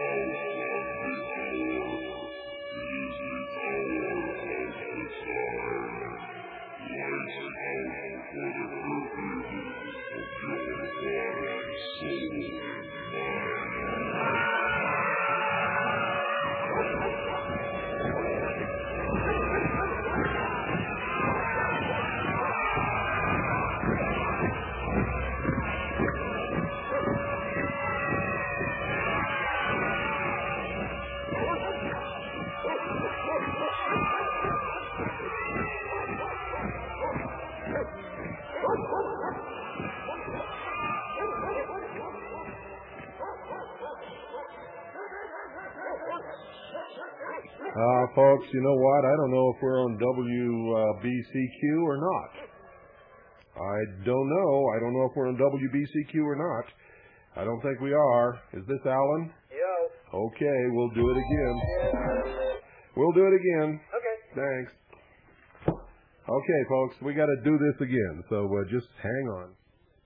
Folks, you know what? I don't know if we're on WBCQ or not. I don't know. I don't know if we're on WBCQ or not. I don't think we are. Is this Alan? Yo. Okay, we'll do it again. We'll do it again. Okay. Thanks. Okay, folks, we got to do this again, so just hang on.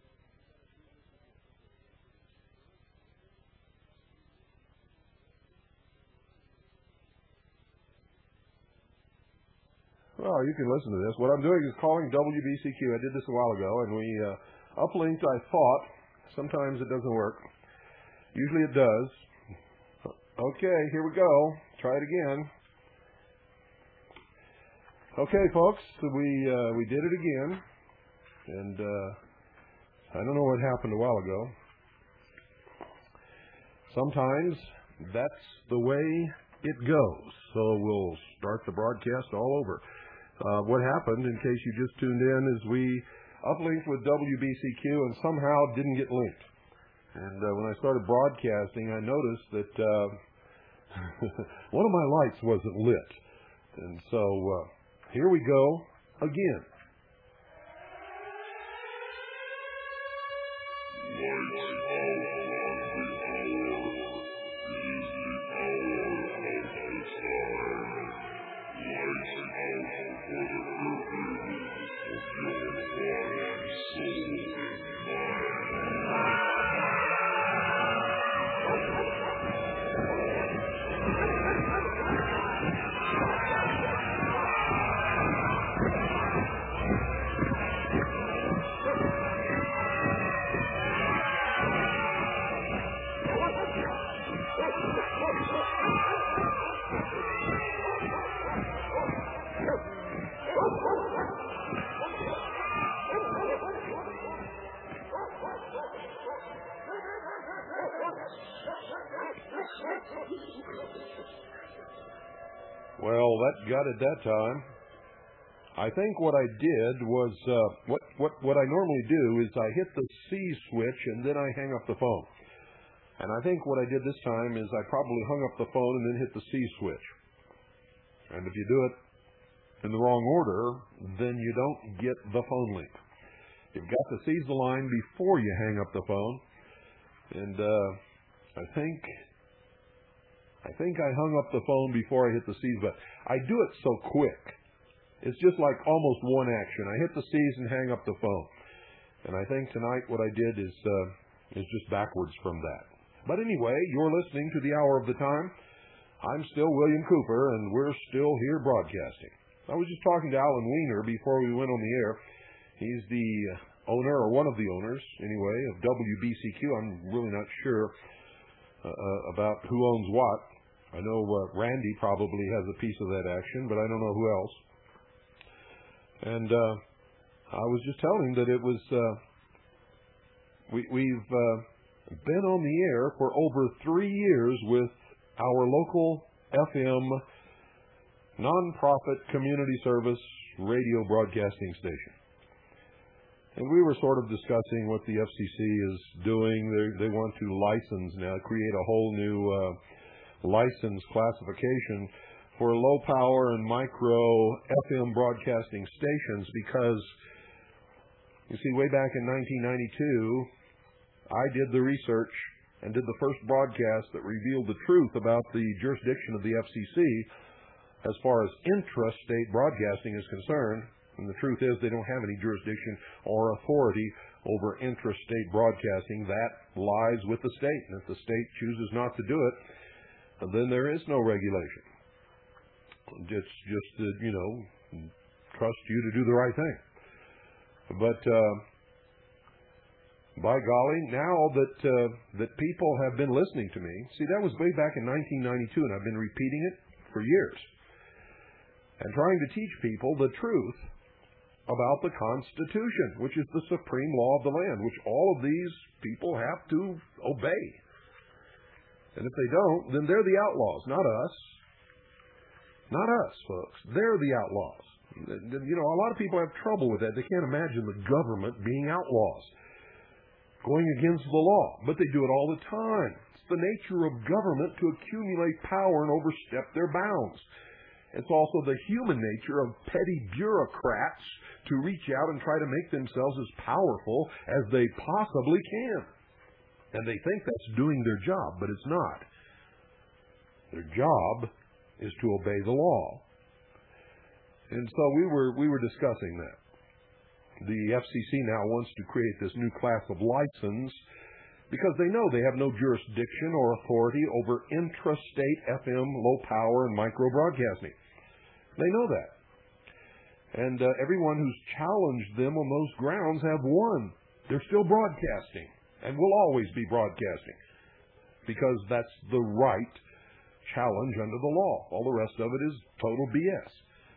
Well, you can listen to this. What I'm doing is calling WBCQ. I did this a while ago, and we uplinked, I thought. Sometimes it doesn't work. Usually it does. Okay, here we go. Try it again. Okay, folks, we did it again, and I don't know what happened a while ago. Sometimes that's the way it goes. So we'll start the broadcast all over. What happened, in case you just tuned in, is we uplinked with WBCQ and somehow didn't get linked. And when I started broadcasting, I noticed that one of my lights wasn't lit. And so here we go again. Well, that got it that time. I think what I did was, what I normally do is I hit the C switch and then I hang up the phone. And I think what I did this time is I probably hung up the phone and then hit the C switch. And if you do it in the wrong order, then you don't get the phone link. You've got to seize the line before you hang up the phone. And I think I hung up the phone before I hit the seize button. I do it so quick. It's just like almost one action. I hit the seize and hang up the phone. And I think tonight what I did is just backwards from that. But anyway, you're listening to the Hour of the Time. I'm still William Cooper, and we're still here broadcasting. I was just talking to Alan Weiner before we went on the air. He's the owner, or one of the owners, anyway, of WBCQ. I'm really not sure about who owns what. I know Randy probably has a piece of that action, but I don't know who else. And I was just telling him that it was we've been on the air for over 3 years with our local FM nonprofit community service radio broadcasting station. And we were sort of discussing what the FCC is doing. They want to license now, create a whole new license classification for low power and micro FM broadcasting stations because, you see, way back in 1992, I did the research and did the first broadcast that revealed the truth about the jurisdiction of the FCC as far as intrastate broadcasting is concerned. And the truth is they don't have any jurisdiction or authority over intrastate broadcasting. That lies with the state. And if the state chooses not to do it, then there is no regulation. It's just that, trust you to do the right thing. But by golly, now that people have been listening to me, see, that was way back in 1992, and I've been repeating it for years, and trying to teach people the truth about the Constitution, which is the supreme law of the land, which all of these people have to obey. And if they don't, then they're the outlaws, not us. Not us, folks. They're the outlaws. A lot of people have trouble with that. They can't imagine the government being outlaws, going against the law. But they do it all the time. It's the nature of government to accumulate power and overstep their bounds. It's also the human nature of petty bureaucrats to reach out and try to make themselves as powerful as they possibly can. And they think that's doing their job, but it's not. Their job is to obey the law. And so we were discussing that. The FCC now wants to create this new class of license because they know they have no jurisdiction or authority over intrastate FM, low power, and micro broadcasting. They know that. And everyone who's challenged them on those grounds have won. They're still broadcasting and will always be broadcasting because that's the right challenge under the law. All the rest of it is total BS.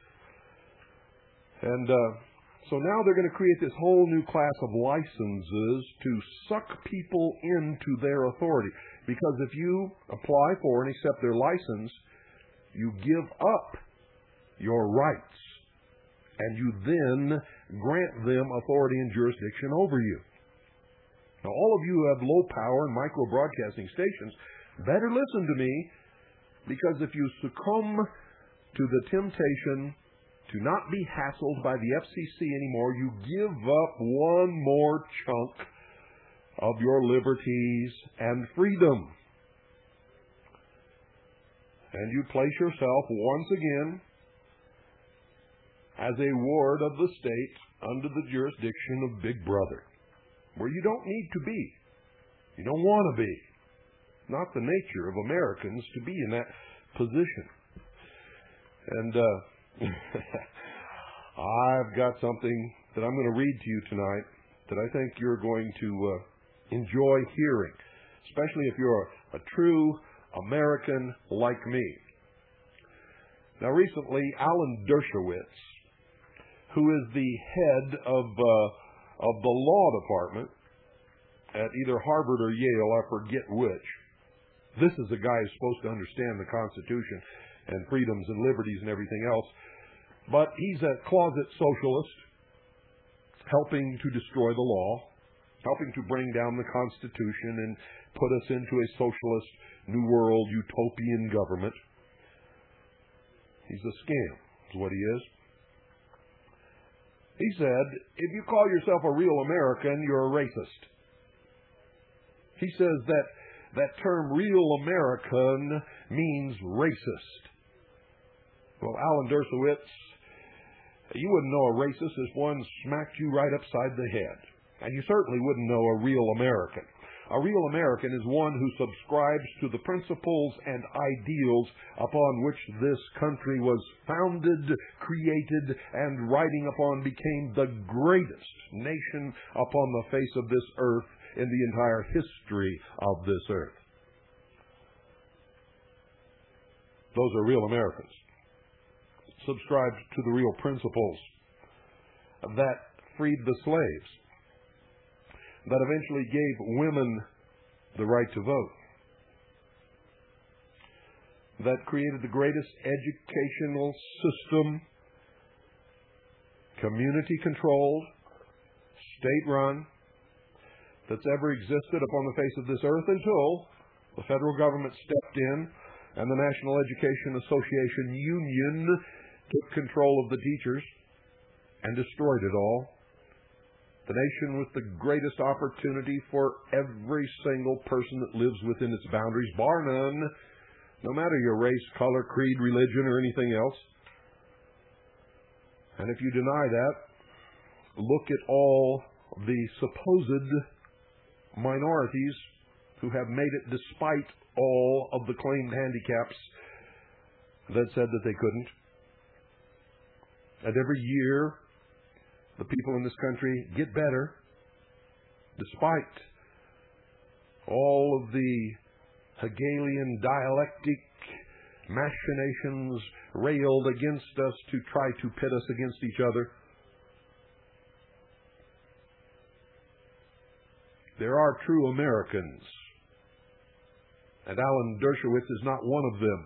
And so now they're going to create this whole new class of licenses to suck people into their authority. Because if you apply for and accept their license, you give up your rights. And you then grant them authority and jurisdiction over you. Now, all of you who have low power and micro broadcasting stations, better listen to me, because if you succumb to the temptation to not be hassled by the FCC anymore, you give up one more chunk of your liberties and freedom. And you place yourself once again as a ward of the state under the jurisdiction of Big Brother, where you don't need to be. You don't want to be. Not the nature of Americans to be in that position. And I've got something that I'm going to read to you tonight that I think you're going to enjoy hearing, especially if you're a true American like me. Now, recently, Alan Dershowitz, who is the head of the law department at either Harvard or Yale, I forget which. This is a guy who's supposed to understand the Constitution and freedoms and liberties and everything else. But he's a closet socialist, helping to destroy the law, helping to bring down the Constitution and put us into a socialist, New World, utopian government. He's a scam, is what he is. He said, if you call yourself a real American, you're a racist. He says that term real American means racist. Well, Alan Dershowitz, you wouldn't know a racist if one smacked you right upside the head. And you certainly wouldn't know a real American. A real American is one who subscribes to the principles and ideals upon which this country was founded, created, and riding upon became the greatest nation upon the face of this earth in the entire history of this earth. Those are real Americans. Subscribed to the real principles that freed the slaves, that eventually gave women the right to vote, that created the greatest educational system, community-controlled, state-run, that's ever existed upon the face of this earth until the federal government stepped in and the National Education Association Union took control of the teachers and destroyed it all. The nation with the greatest opportunity for every single person that lives within its boundaries, bar none, no matter your race, color, creed, religion, or anything else. And if you deny that, look at all the supposed minorities who have made it despite all of the claimed handicaps that said that they couldn't. And every year, the people in this country get better despite all of the Hegelian dialectic machinations railed against us to try to pit us against each other. There are true Americans, and Alan Dershowitz is not one of them.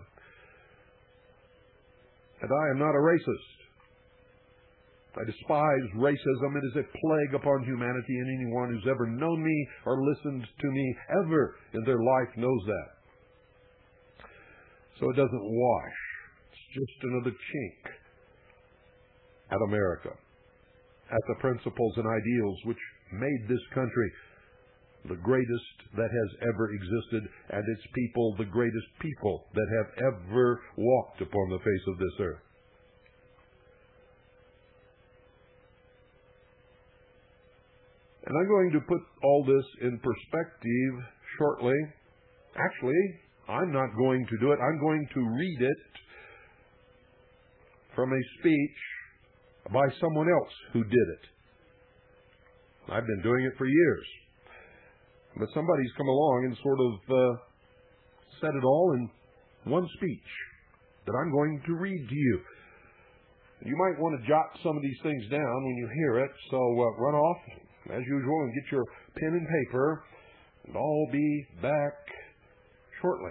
And I am not a racist. I despise racism. It is a plague upon humanity, and anyone who's ever known me or listened to me ever in their life knows that. So it doesn't wash. It's just another chink at America, at the principles and ideals which made this country the greatest that has ever existed, and its people the greatest people that have ever walked upon the face of this earth. And I'm going to put all this in perspective shortly. Actually, I'm not going to do it. I'm going to read it from a speech by someone else who did it. I've been doing it for years. But somebody's come along and sort of said it all in one speech that I'm going to read to you. You might want to jot some of these things down when you hear it, so run off, as usual, and get your pen and paper, and I'll be back shortly.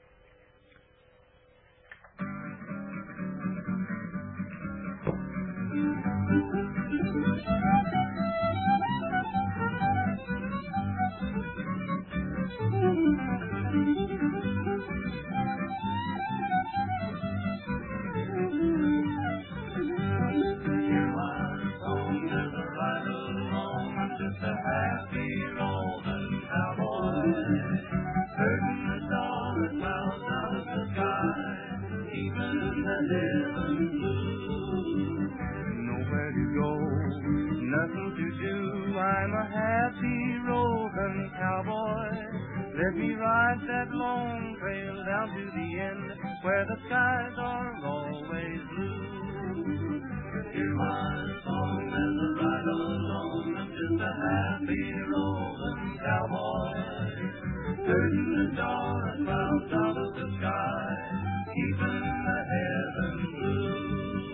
Let me ride that long trail down to the end where the skies are always blue. Hear my song as I ride along. I'm just a happy rolling cowboy. Herding the dark clouds out of the sky, keeping the heaven blue.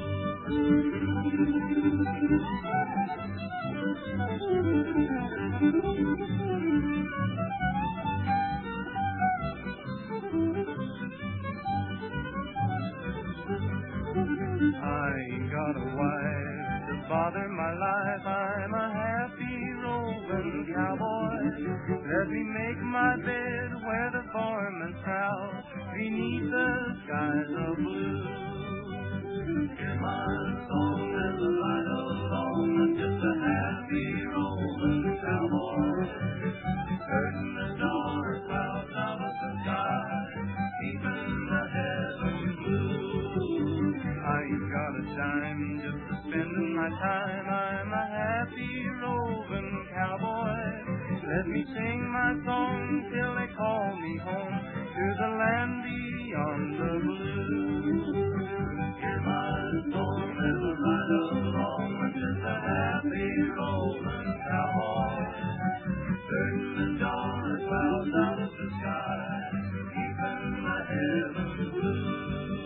I ain't got a wife to bother my life. I'm a happy roving cowboy. Let me make my bed where the foreman's proud, beneath the skies of blue. Hear my song as I ride along. I'm just a happy roving cowboy. Herding the dark clouds out of the sky, keeping the heavens blue. I ain't got a dime just for spending my time. I'm a happy roving cowboy. Let me sing my song till they call me home to the land beyond the blue. Hear my song as I ride along. I'm just a happy roving cowboy. Herding the dark clouds out of the sky, keeping the heavens blue.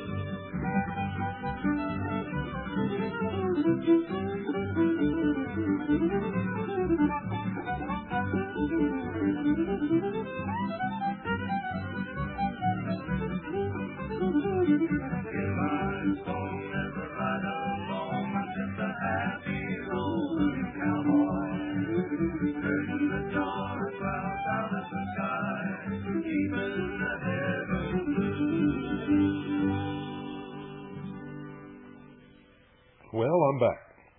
Well, I'm back.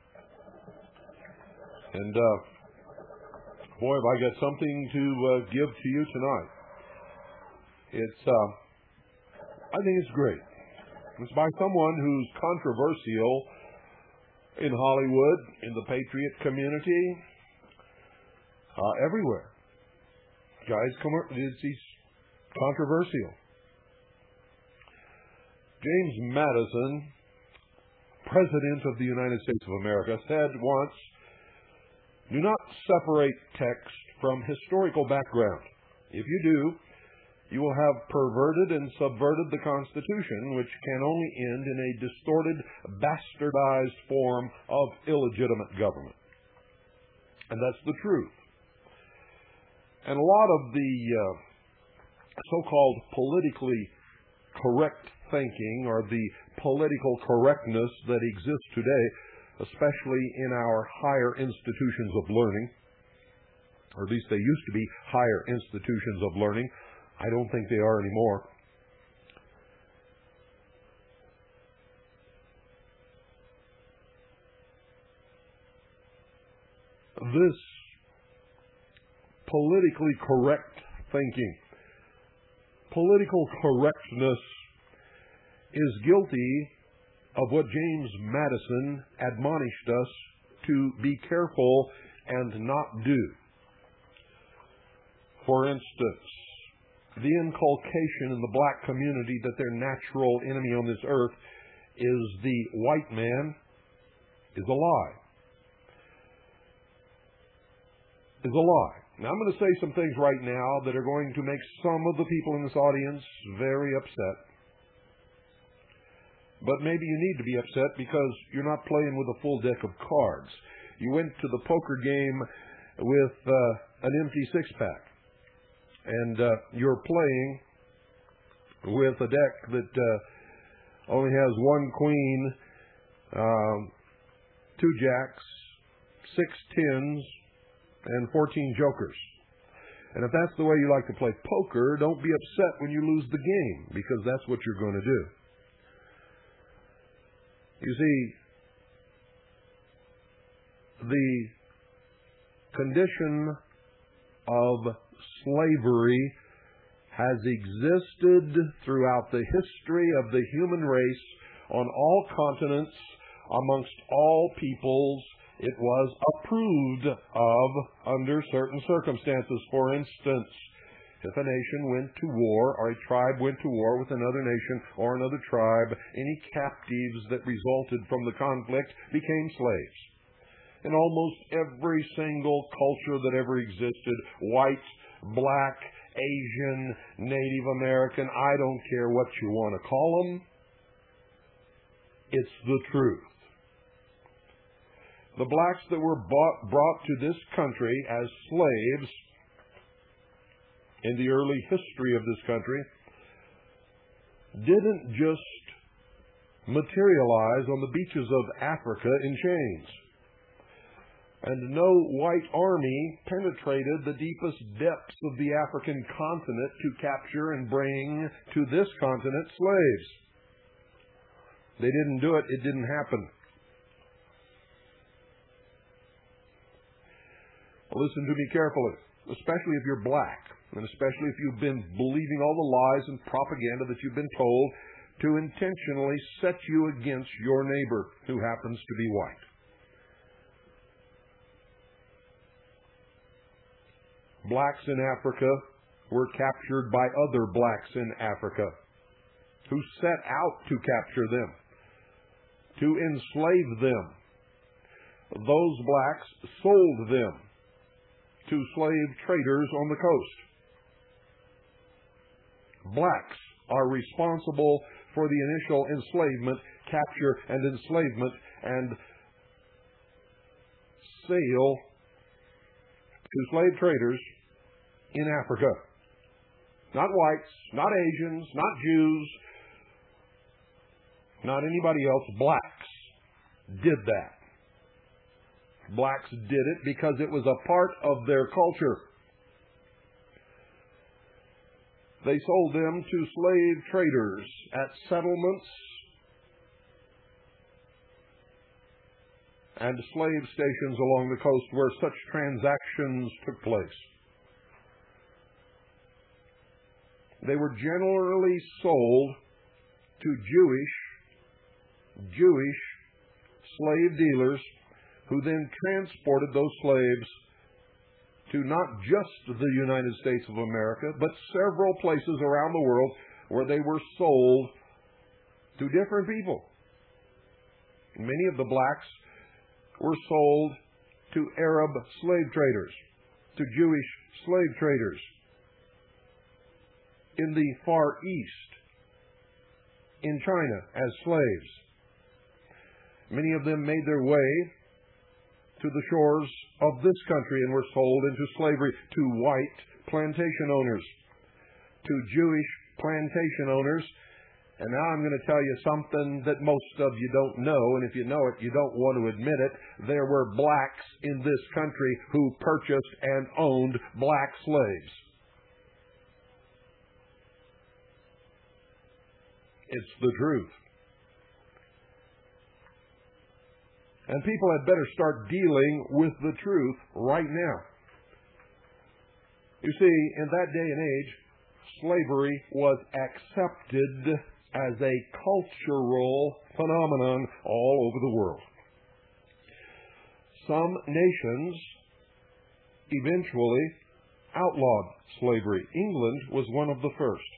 And, boy, have I got something to give to you tonight. I think it's great. It's by someone who's controversial in Hollywood, in the patriot community, everywhere. He's controversial. James Madison, President of the United States of America, said once, "Do not separate text from historical background. If you do, you will have perverted and subverted the Constitution, which can only end in a distorted, bastardized form of illegitimate government." And that's the truth. And a lot of the so-called politically correct thinking, or the political correctness that exists today, especially in our higher institutions of learning, or at least they used to be higher institutions of learning. I don't think they are anymore. This politically correct thinking, political correctness, is guilty of what James Madison admonished us to be careful and not do. For instance, the inculcation in the black community that their natural enemy on this earth is the white man is a lie. Is a lie. Now, I'm going to say some things right now that are going to make some of the people in this audience very upset. But maybe you need to be upset because you're not playing with a full deck of cards. You went to the poker game with an empty six-pack. And you're playing with a deck that only has one queen, 2 jacks, 6 tens, and 14 jokers. And if that's the way you like to play poker, don't be upset when you lose the game, because that's what you're going to do. You see, the condition of slavery has existed throughout the history of the human race on all continents, amongst all peoples. It was approved of under certain circumstances. For instance, if a nation went to war, or a tribe went to war with another nation or another tribe, any captives that resulted from the conflict became slaves. In almost every single culture that ever existed, white, black, Asian, Native American, I don't care what you want to call them, it's the truth. The blacks that were brought to this country as slaves in the early history of this country didn't just materialize on the beaches of Africa in chains. And no white army penetrated the deepest depths of the African continent to capture and bring to this continent slaves. They didn't do it. It didn't happen. Listen to me carefully, especially if you're black, and especially if you've been believing all the lies and propaganda that you've been told to intentionally set you against your neighbor who happens to be white. Blacks in Africa were captured by other blacks in Africa who set out to capture them, to enslave them. Those blacks sold them to slave traders on the coast. Blacks are responsible for the initial enslavement, capture, and enslavement and sale to slave traders in Africa. Not whites, not Asians, not Jews, not anybody else. Blacks did that. Blacks did it because it was a part of their culture. They sold them to slave traders at settlements and slave stations along the coast where such transactions took place. They were generally sold to Jewish slave dealers who then transported those slaves to not just the United States of America, but several places around the world where they were sold to different people. Many of the blacks were sold to Arab slave traders, to Jewish slave traders in the Far East, in China as slaves. Many of them made their way to the shores of this country and were sold into slavery to white plantation owners, to Jewish plantation owners. And now I'm going to tell you something that most of you don't know, and if you know it, you don't want to admit it. There were blacks in this country who purchased and owned black slaves. It's the truth. And people had better start dealing with the truth right now. You see, in that day and age, slavery was accepted as a cultural phenomenon all over the world. Some nations eventually outlawed slavery. England was one of the first.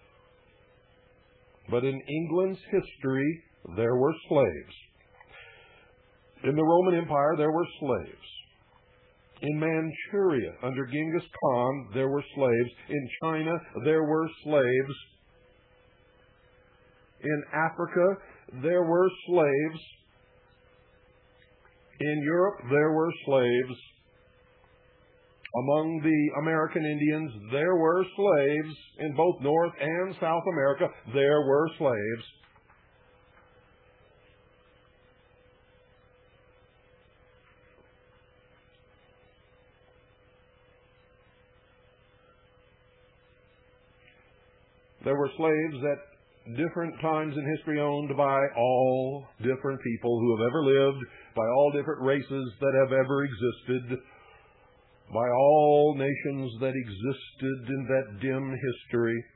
But in England's history, there were slaves. In the Roman Empire, there were slaves. In Manchuria, under Genghis Khan, there were slaves. In China, there were slaves. In Africa, there were slaves. In Europe, there were slaves. Among the American Indians, there were slaves. In both North and South America, there were slaves. There were slaves at different times in history owned by all different people who have ever lived, by all different races that have ever existed, by all nations that existed in that dim history.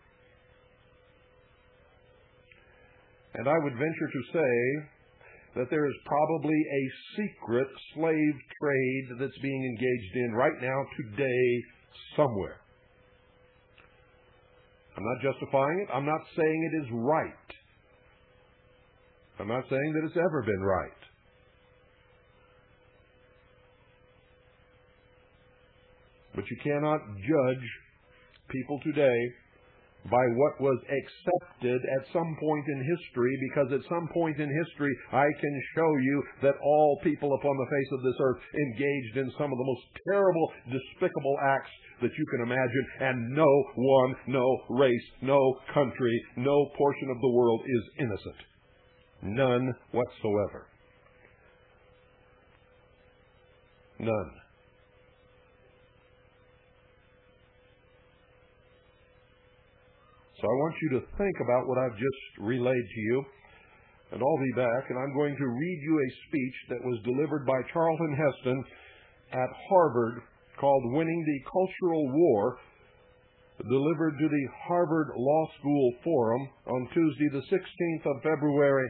And I would venture to say that there is probably a secret slave trade that's being engaged in right now, today, somewhere. I'm not justifying it. I'm not saying it is right. I'm not saying that it's ever been right. But you cannot judge people today by what was accepted at some point in history, because at some point in history I can show you that all people upon the face of this earth engaged in some of the most terrible, despicable acts that you can imagine, and no one, no race, no country, no portion of the world is innocent. None whatsoever. None. So I want you to think about what I've just relayed to you, and I'll be back, and I'm going to read you a speech that was delivered by Charlton Heston at Harvard called Winning the Cultural War, delivered to the Harvard Law School Forum on Tuesday, the 16th of February,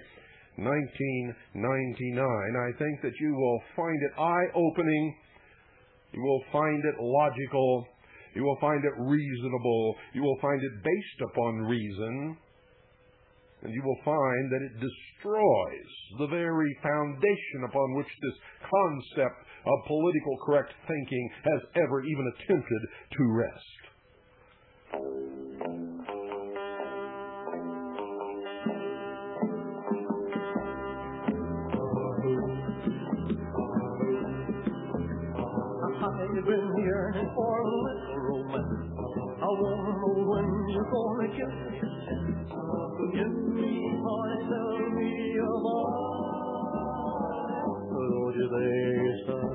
1999. I think that you will find it eye-opening, you will find it logical, you will find it reasonable. You will find it based upon reason. And you will find that it destroys the very foundation upon which this concept of political correct thinking has ever even attempted to rest. I've been yearning for a little romance. I wanna know when you're gonna give me a chance. Give me, honey, tell me about it. Don't you think, son?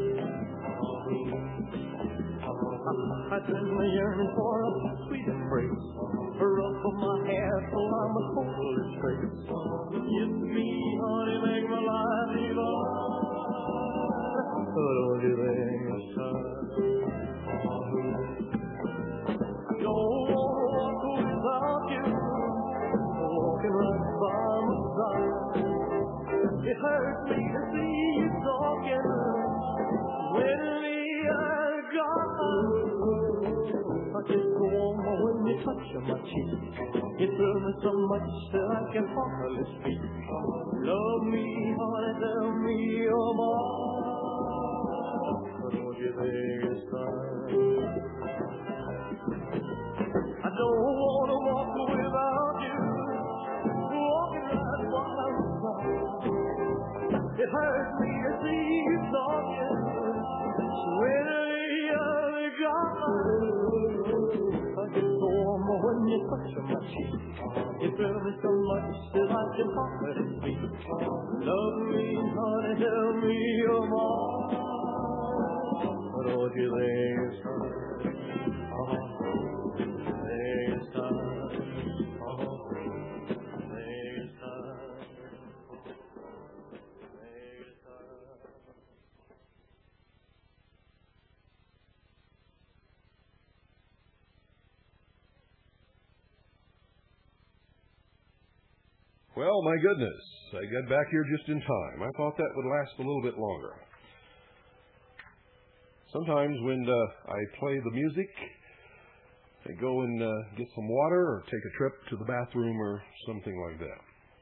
I've been yearning for a sweet embrace. Ruffle my hair so I'm a totally straight. Give me, honey, make my life divine. Don't you think, son? Don't walk without you, walking right by my side. It hurts me to see you talking when me I got get so warm when you touch my cheek. You thrill me so much that I can hardly speak. Love me, honey, tell me you're mine. Don't you think it's time? I don't want to walk without you. Walking right while I'm crying. It hurts me to see you talking. Sweating you're gone. I get so warm when you touch my cheek. You thrill me so much that I can hardly speak. Love me, honey, tell me you're mine. Don't you think it's time? Well, my goodness, I got back here just in time. I thought that would last a little bit longer. Sometimes when I play the music, I go and get some water or take a trip to the bathroom or something like that.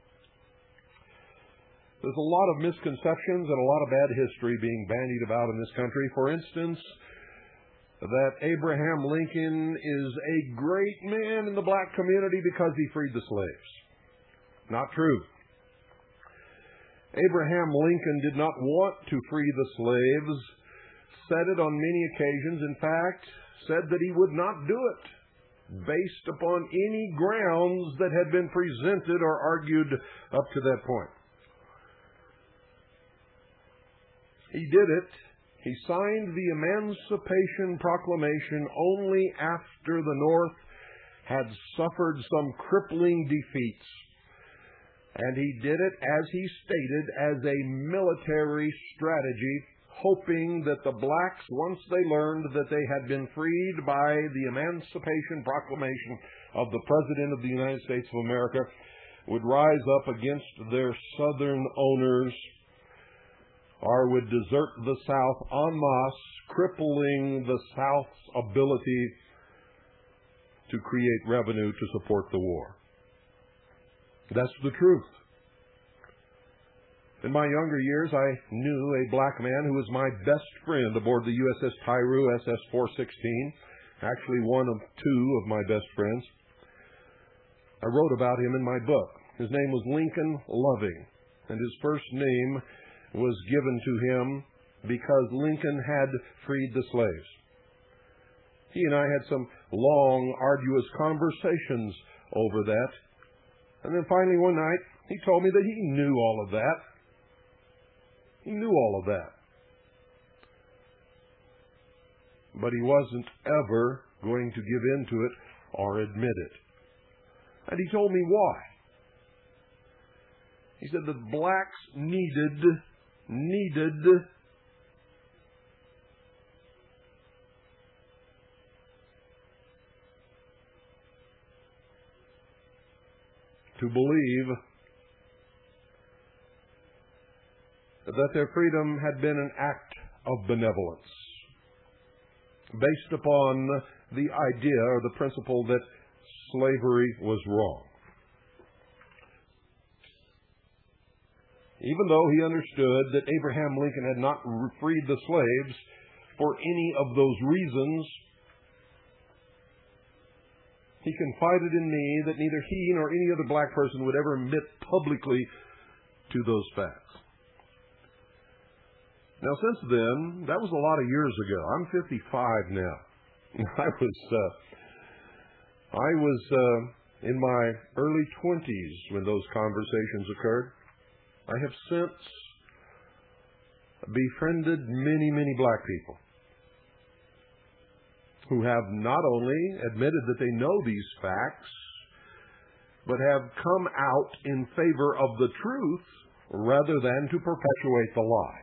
There's a lot of misconceptions and a lot of bad history being bandied about in this country. For instance, that Abraham Lincoln is a great man in the black community because he freed the slaves. Not true. Abraham Lincoln did not want to free the slaves, said it on many occasions. In fact, said that he would not do it based upon any grounds that had been presented or argued up to that point. He did it. He signed the Emancipation Proclamation only after the North had suffered some crippling defeats. And he did it, as he stated, as a military strategy, hoping that the blacks, once they learned that they had been freed by the Emancipation Proclamation of the President of the United States of America, would rise up against their Southern owners or would desert the South en masse, crippling the South's ability to create revenue to support the war. That's the truth. In my younger years, I knew a black man who was my best friend aboard the USS Tyru, SS-416, actually one of two of my best friends. I wrote about him in my book. His name was Lincoln Loving, and his first name was given to him because Lincoln had freed the slaves. He and I had some long, arduous conversations over that. And then finally one night, he told me that he knew all of that. He knew all of that. But he wasn't ever going to give in to it or admit it. And he told me why. He said that blacks needed to believe that their freedom had been an act of benevolence based upon the idea or the principle that slavery was wrong. Even though he understood that Abraham Lincoln had not freed the slaves for any of those reasons, he confided in me that neither he nor any other black person would ever admit publicly to those facts. Now, since then, that was a lot of years ago. I'm 55 now. I was in my early 20s when those conversations occurred. I have since befriended many black people who have not only admitted that they know these facts, but have come out in favor of the truth rather than to perpetuate the lie.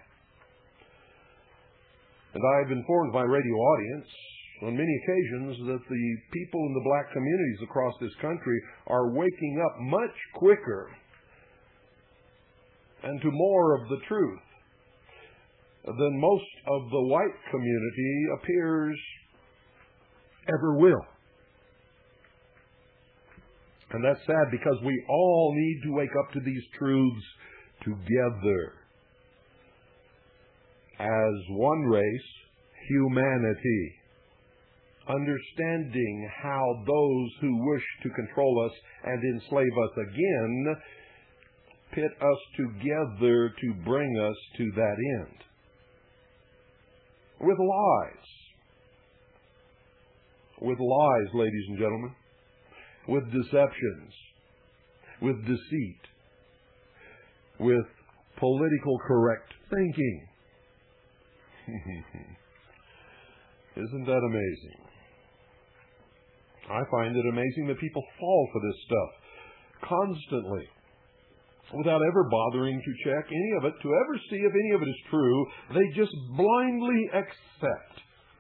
And I've informed my radio audience on many occasions that the people in the black communities across this country are waking up much quicker and to more of the truth than most of the white community appears ever will. And that's sad because we all need to wake up to these truths together. As one race, humanity. Understanding how those who wish to control us and enslave us again pit us together to bring us to that end. With lies. With lies, ladies and gentlemen. With deceptions. With deceit. With political correct thinking. Isn't that amazing? I find it amazing that people fall for this stuff constantly without ever bothering to check any of it, to ever see if any of it is true. They just blindly accept.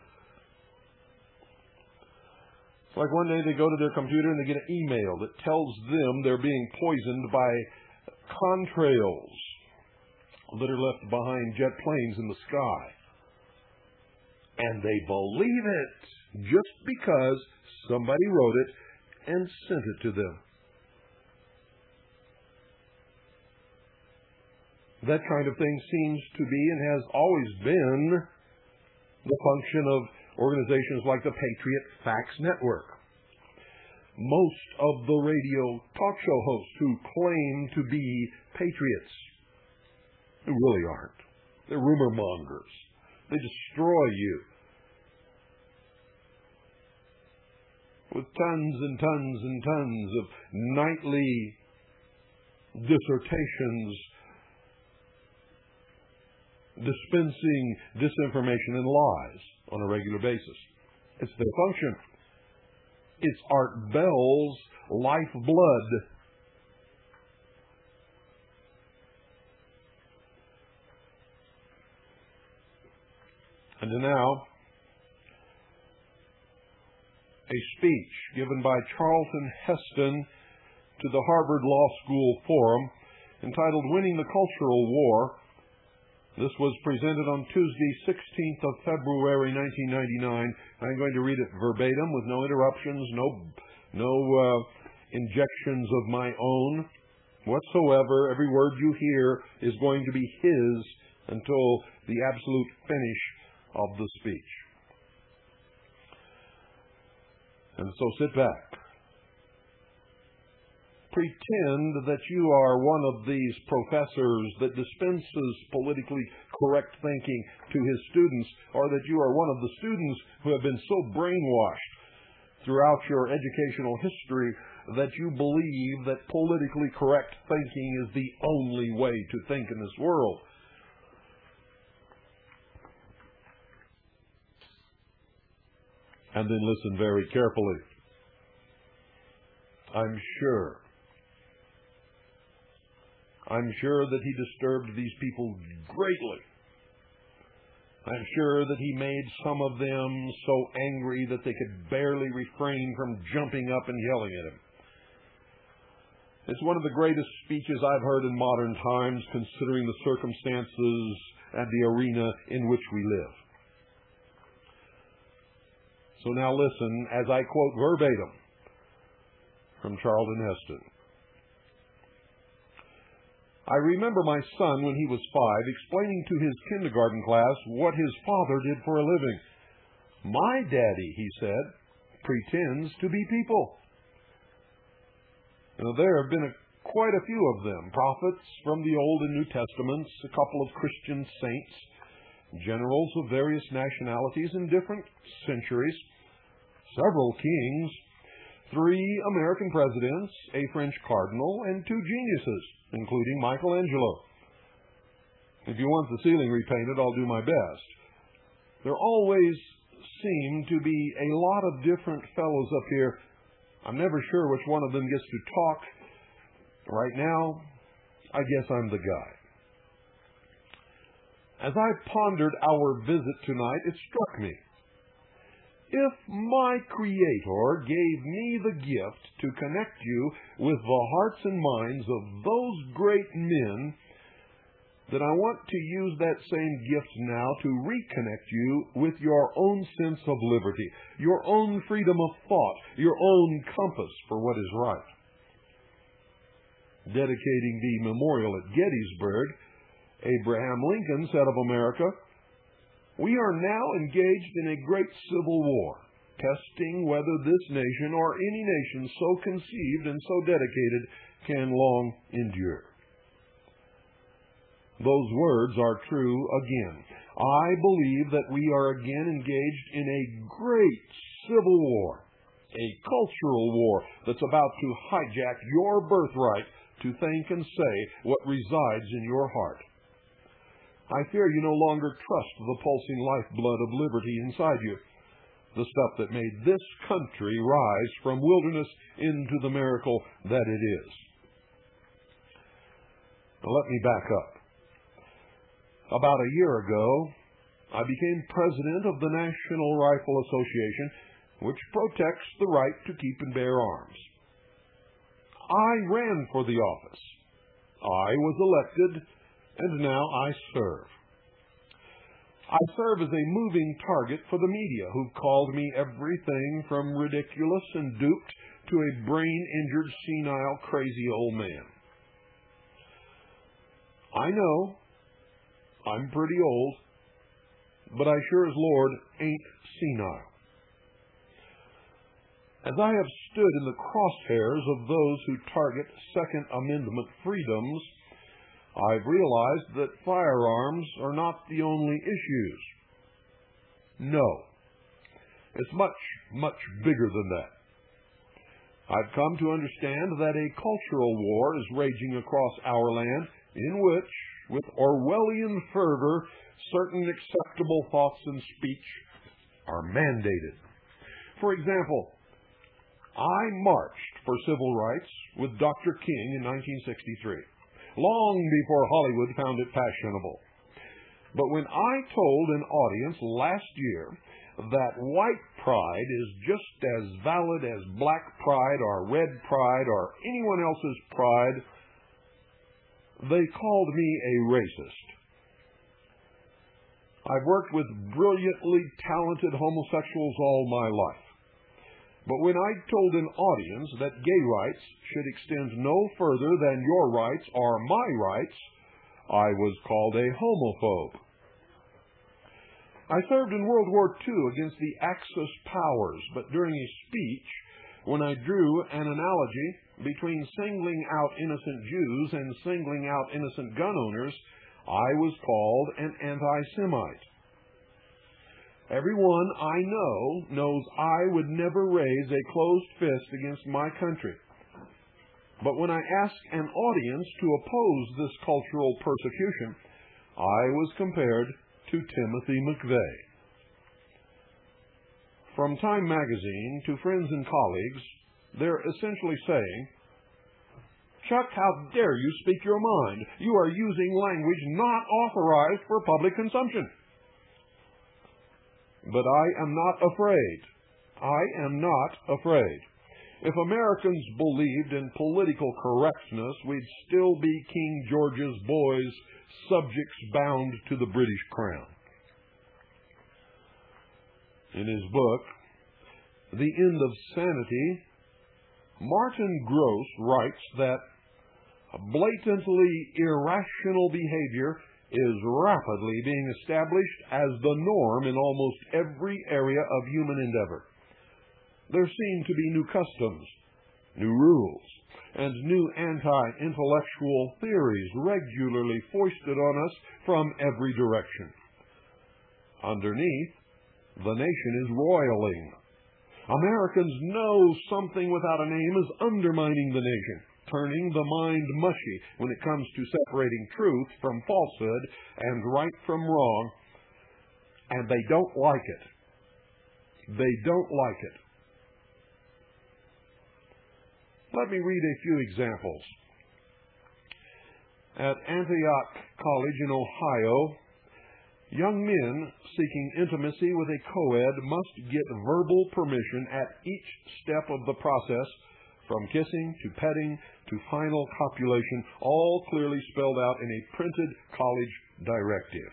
It's like one day they go to their computer and they get an email that tells them they're being poisoned by contrails that are left behind jet planes in the sky. And they believe it just because somebody wrote it and sent it to them. That kind of thing seems to be and has always been the function of organizations like the Patriot Facts Network. Most of the radio talk show hosts who claim to be patriots, who really aren't. They're rumor mongers. They destroy you. With tons and tons and tons of nightly dissertations dispensing disinformation and lies on a regular basis. It's their function. It's Art Bell's lifeblood. And now, a speech given by Charlton Heston to the Harvard Law School Forum entitled Winning the Cultural War. This was presented on Tuesday, 16th of February, 1999. I'm going to read it verbatim with no interruptions, no injections of my own whatsoever. Every word you hear is going to be his until the absolute finish of the speech. And so sit back. Pretend that you are one of these professors that dispenses politically correct thinking to his students, or that you are one of the students who have been so brainwashed throughout your educational history that you believe that politically correct thinking is the only way to think in this world. And then listen very carefully. I'm sure that he disturbed these people greatly. I'm sure that he made some of them so angry that they could barely refrain from jumping up and yelling at him. It's one of the greatest speeches I've heard in modern times, considering the circumstances and the arena in which we live. So now listen as I quote verbatim from Charlton Heston. I remember my son, when he was 5, explaining to his kindergarten class what his father did for a living. My daddy, he said, pretends to be people. You know, there have been quite a few of them, prophets from the Old and New Testaments, a couple of Christian saints, generals of various nationalities in different centuries, several kings, 3 American presidents, a French cardinal, and 2 geniuses, including Michelangelo. If you want the ceiling repainted, I'll do my best. There always seem to be a lot of different fellows up here. I'm never sure which one of them gets to talk. Right now, I guess I'm the guy. As I pondered our visit tonight, it struck me. If my Creator gave me the gift to connect you with the hearts and minds of those great men, that I want to use that same gift now to reconnect you with your own sense of liberty, your own freedom of thought, your own compass for what is right. Dedicating the memorial at Gettysburg, Abraham Lincoln said of America, "We are now engaged in a great civil war, testing whether this nation or any nation so conceived and so dedicated can long endure." Those words are true again. I believe that we are again engaged in a great civil war, a cultural war that's about to hijack your birthright to think and say what resides in your heart. I fear you no longer trust the pulsing lifeblood of liberty inside you, the stuff that made this country rise from wilderness into the miracle that it is. Now let me back up. About a year ago, I became president of the National Rifle Association, which protects the right to keep and bear arms. I ran for the office. I was elected, and now I serve. I serve as a moving target for the media, who've called me everything from ridiculous and duped to a brain-injured, senile, crazy old man. I know I'm pretty old, but I sure as Lord ain't senile. As I have stood in the crosshairs of those who target Second Amendment freedoms, I've realized that firearms are not the only issues. No. It's much, much bigger than that. I've come to understand that a cultural war is raging across our land in which, with Orwellian fervor, certain acceptable thoughts and speech are mandated. For example, I marched for civil rights with Dr. King in 1963, long before Hollywood found it fashionable. But when I told an audience last year that white pride is just as valid as black pride or red pride or anyone else's pride, they called me a racist. I've worked with brilliantly talented homosexuals all my life. But when I told an audience that gay rights should extend no further than your rights or my rights, I was called a homophobe. I served in World War II against the Axis powers, but during a speech, when I drew an analogy between singling out innocent Jews and singling out innocent gun owners, I was called an anti-Semite. Everyone I know knows I would never raise a closed fist against my country. But when I ask an audience to oppose this cultural persecution, I was compared to Timothy McVeigh. From Time magazine to friends and colleagues, they're essentially saying, "Chuck, how dare you speak your mind? You are using language not authorized for public consumption." But I am not afraid. I am not afraid. If Americans believed in political correctness, we'd still be King George's boys, subjects bound to the British crown. In his book, The End of Sanity, Martin Gross writes that blatantly irrational behavior is rapidly being established as the norm in almost every area of human endeavor. There seem to be new customs, new rules, and new anti-intellectual theories regularly foisted on us from every direction. Underneath, the nation is roiling. Americans know something without a name is undermining the nation, turning the mind mushy when it comes to separating truth from falsehood and right from wrong, and they don't like it. They don't like it. Let me read a few examples. At Antioch College in Ohio, young men seeking intimacy with a co-ed must get verbal permission at each step of the process from kissing to petting to final copulation, all clearly spelled out in a printed college directive.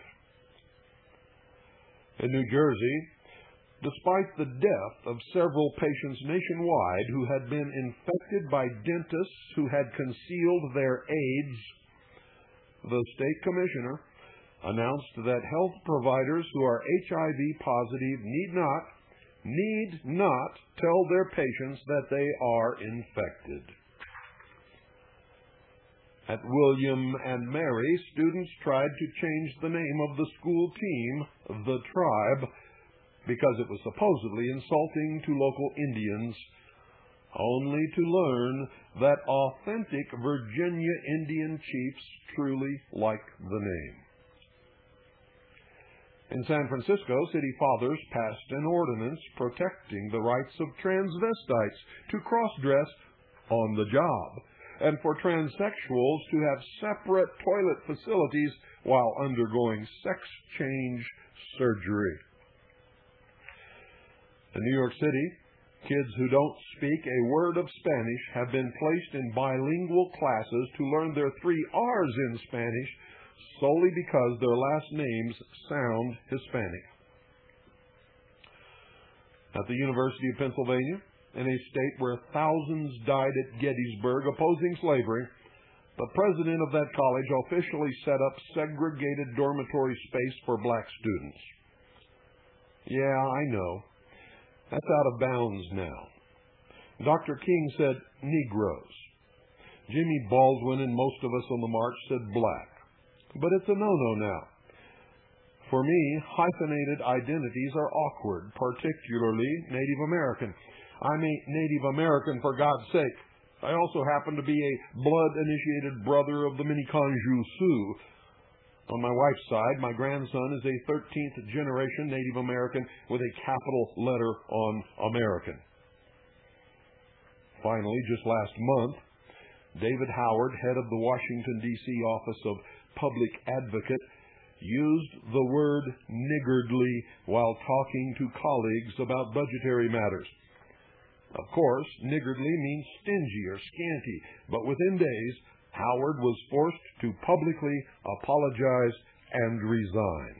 In New Jersey, despite the death of several patients nationwide who had been infected by dentists who had concealed their AIDS, the state commissioner announced that health providers who are HIV positive need not tell their patients that they are infected. At William and Mary, students tried to change the name of the school team, the Tribe, because it was supposedly insulting to local Indians, only to learn that authentic Virginia Indian chiefs truly like the name. In San Francisco, city fathers passed an ordinance protecting the rights of transvestites to cross-dress on the job, and for transsexuals to have separate toilet facilities while undergoing sex change surgery. In New York City, kids who don't speak a word of Spanish have been placed in bilingual classes to learn their 3 R's in Spanish solely because their last names sound Hispanic. At the University of Pennsylvania, in a state where thousands died at Gettysburg opposing slavery, the president of that college officially set up segregated dormitory space for black students. Yeah, I know. That's out of bounds now. Dr. King said Negroes. Jimmy Baldwin and most of us on the march said black. But it's a no-no now. For me, hyphenated identities are awkward, particularly Native American. I'm a Native American, for God's sake. I also happen to be a blood-initiated brother of the Miniconjou Sioux. On my wife's side, my grandson is a 13th generation Native American with a capital letter on American. Finally, just last month, David Howard, head of the Washington, D.C. Office of Public Advocate, used the word niggardly while talking to colleagues about budgetary matters. Of course, niggardly means stingy or scanty, but within days, Howard was forced to publicly apologize and resign.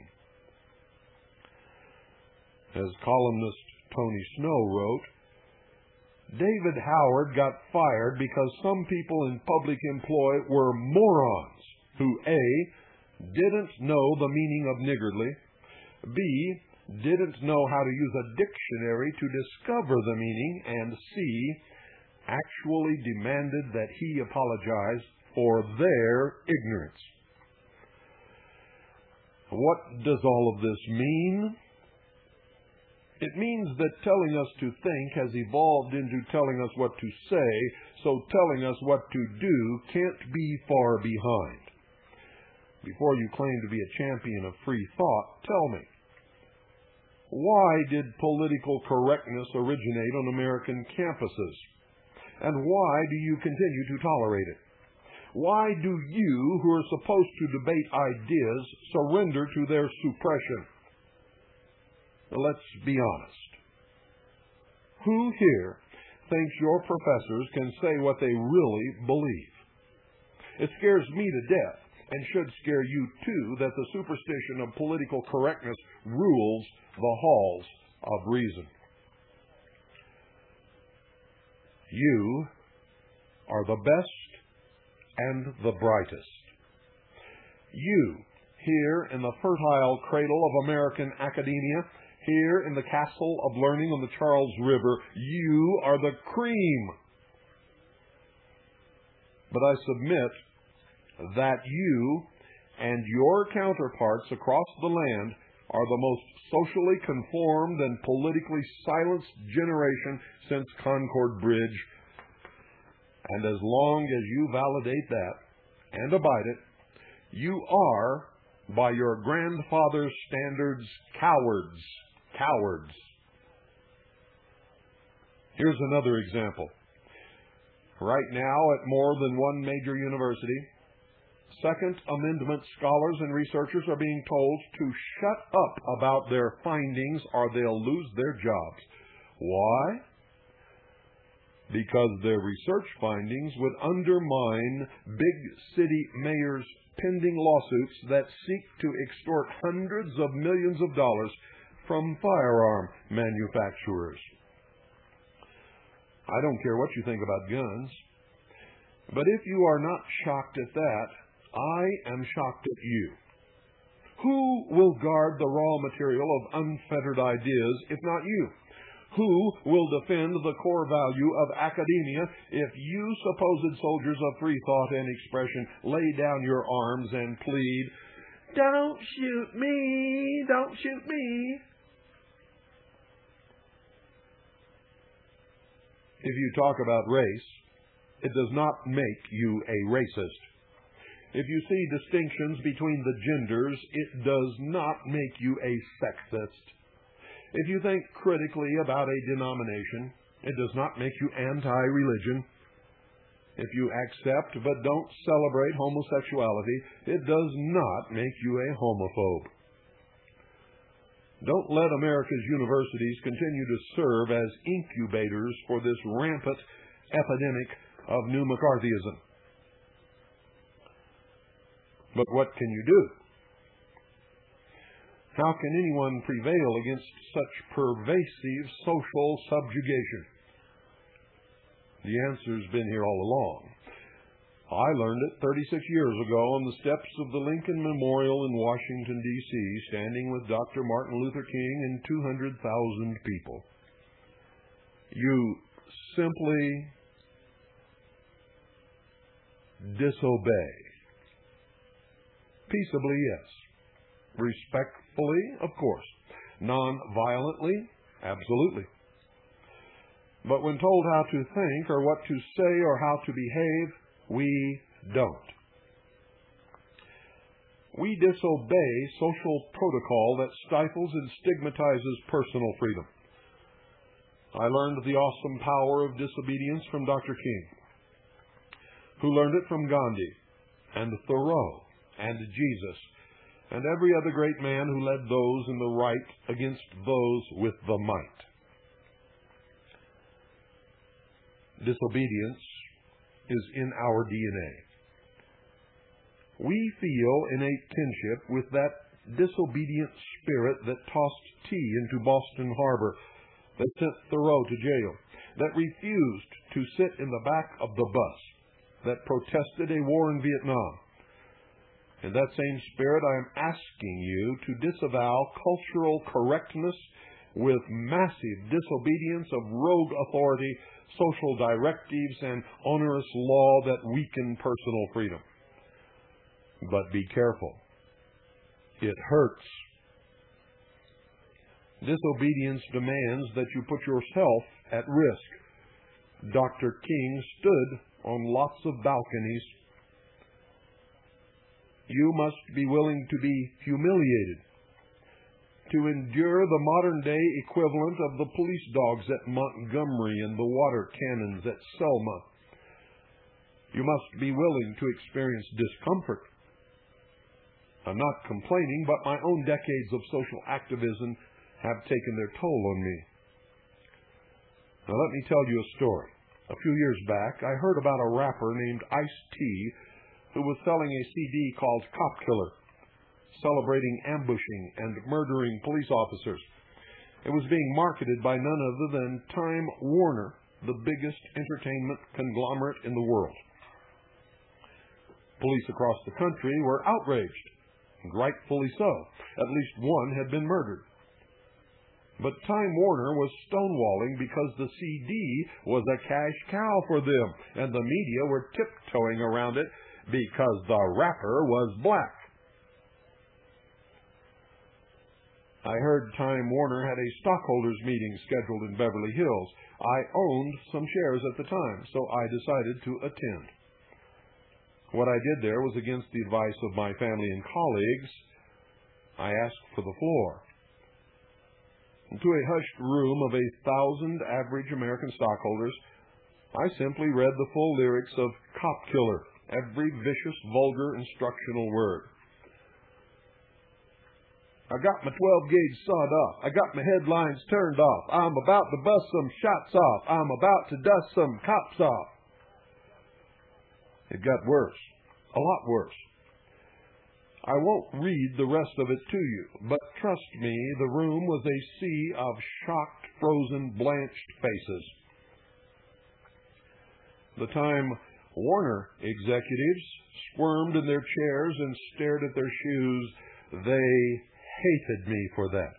As columnist Tony Snow wrote, David Howard got fired because some people in public employ were morons who A, didn't know the meaning of niggardly, B, didn't know how to use a dictionary to discover the meaning, and C, actually demanded that he apologize for their ignorance. What does all of this mean? It means that telling us to think has evolved into telling us what to say, so telling us what to do can't be far behind. Before you claim to be a champion of free thought, tell me, why did political correctness originate on American campuses? And why do you continue to tolerate it? Why do you, who are supposed to debate ideas, surrender to their suppression? Let's be honest. Who here thinks your professors can say what they really believe? It scares me to death, and should scare you too, that the superstition of political correctness rules the halls of reason. You are the best and the brightest. You, here in the fertile cradle of American academia, here in the castle of learning on the Charles River, you are the cream. But I submit that you and your counterparts across the land are the most socially conformed and politically silenced generation since Concord Bridge. And as long as you validate that and abide it, you are, by your grandfather's standards, cowards. Cowards. Here's another example. Right now, at more than one major university, Second Amendment scholars and researchers are being told to shut up about their findings or they'll lose their jobs. Why? because their research findings would undermine big city mayors' pending lawsuits that seek to extort hundreds of millions of dollars from firearm manufacturers. I don't care what you think about guns, but if you are not shocked at that, I am shocked at you. Who will guard the raw material of unfettered ideas if not you? Who will defend the core value of academia if you supposed soldiers of free thought and expression lay down your arms and plead, "Don't shoot me, don't shoot me"? If you talk about race, it does not make you a racist. If you see distinctions between the genders, it does not make you a sexist. If you think critically about a denomination, it does not make you anti-religion. If you accept but don't celebrate homosexuality, it does not make you a homophobe. Don't let America's universities continue to serve as incubators for this rampant epidemic of new McCarthyism. But what can you do? How can anyone prevail against such pervasive social subjugation? The answer's been here all along. I learned it 36 years ago on the steps of the Lincoln Memorial in Washington, D.C., standing with Dr. Martin Luther King and 200,000 people. You simply disobey. Peaceably, yes. Respectfully, of course. Non-violently, absolutely. But when told how to think or what to say or how to behave, we don't. We disobey social protocol that stifles and stigmatizes personal freedom. I learned the awesome power of disobedience from Dr. King, who learned it from Gandhi and Thoreau and Jesus and every other great man who led those in the right against those with the might. Disobedience is in our DNA. We feel innate kinship with that disobedient spirit that tossed tea into Boston Harbor, that sent Thoreau to jail, that refused to sit in the back of the bus, that protested a war in Vietnam. In that same spirit, I am asking you to disavow cultural correctness with massive disobedience of rogue authority, social directives, and onerous law that weaken personal freedom. But be careful. It hurts. Disobedience demands that you put yourself at risk. Dr. King stood on lots of balconies. You must be willing to be humiliated, to endure the modern-day equivalent of the police dogs at Montgomery and the water cannons at Selma. You must be willing to experience discomfort. I'm not complaining, but my own decades of social activism have taken their toll on me. Now let me tell you a story. A few years back, I heard about a rapper named Ice-T who was selling a CD called Cop Killer, celebrating ambushing and murdering police officers. It was being marketed by none other than Time Warner, the biggest entertainment conglomerate in the world. Police across the country were outraged, and rightfully so. At least one had been murdered. But Time Warner was stonewalling because the CD was a cash cow for them, and the media were tiptoeing around it because the rapper was black. I heard Time Warner had a stockholders meeting scheduled in Beverly Hills. I owned some shares at the time, so I decided to attend. What I did there was against the advice of my family and colleagues. I asked for the floor. Into a hushed room of 1,000 average American stockholders, I simply read the full lyrics of Cop Killer, every vicious, vulgar, instructional word. I got my 12-gauge sawed off. I got my headlines turned off. I'm about to bust some shots off. I'm about to dust some cops off. It got worse, a lot worse. I won't read the rest of it to you, but trust me, the room was a sea of shocked, frozen, blanched faces. The Time Warner executives squirmed in their chairs and stared at their shoes. They hated me for that.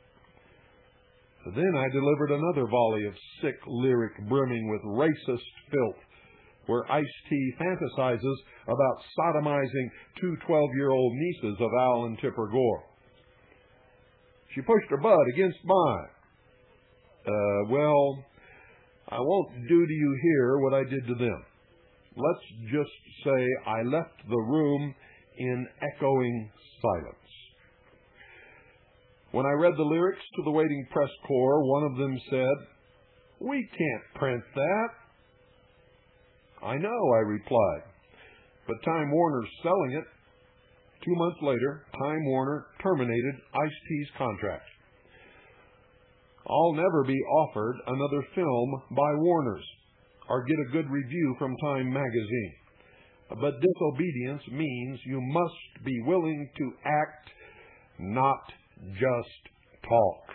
Then I delivered another volley of sick lyric brimming with racist filth, where Ice-T fantasizes about sodomizing two 12-year-old nieces of Al and Tipper Gore. She pushed her butt against mine. Well, I won't do to you here what I did to them. Let's just say I left the room in echoing silence. When I read the lyrics to the waiting press corps, one of them said, "We can't print that." "I know," I replied, "but Time Warner's selling it." 2 months later, Time Warner terminated Ice-T's contract. I'll never be offered another film by Warner's or get a good review from Time magazine. But disobedience means you must be willing to act, not just talk.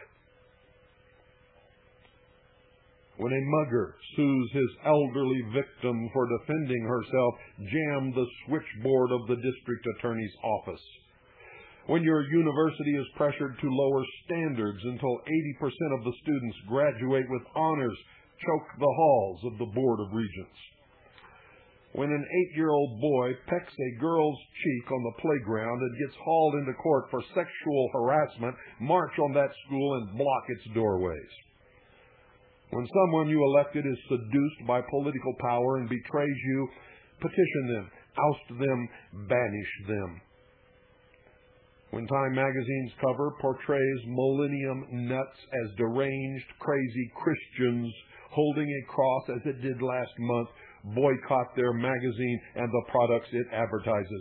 When a mugger sues his elderly victim for defending herself, jam the switchboard of the district attorney's office. When your university is pressured to lower standards until 80% of the students graduate with honors, choke the halls of the Board of Regents. When an 8-year-old boy pecks a girl's cheek on the playground and gets hauled into court for sexual harassment, march on that school and block its doorways. When someone you elected is seduced by political power and betrays you, petition them, oust them, banish them. When Time magazine's cover portrays millennium nuts as deranged, crazy Christians holding a cross as it did last month, boycott their magazine and the products it advertises.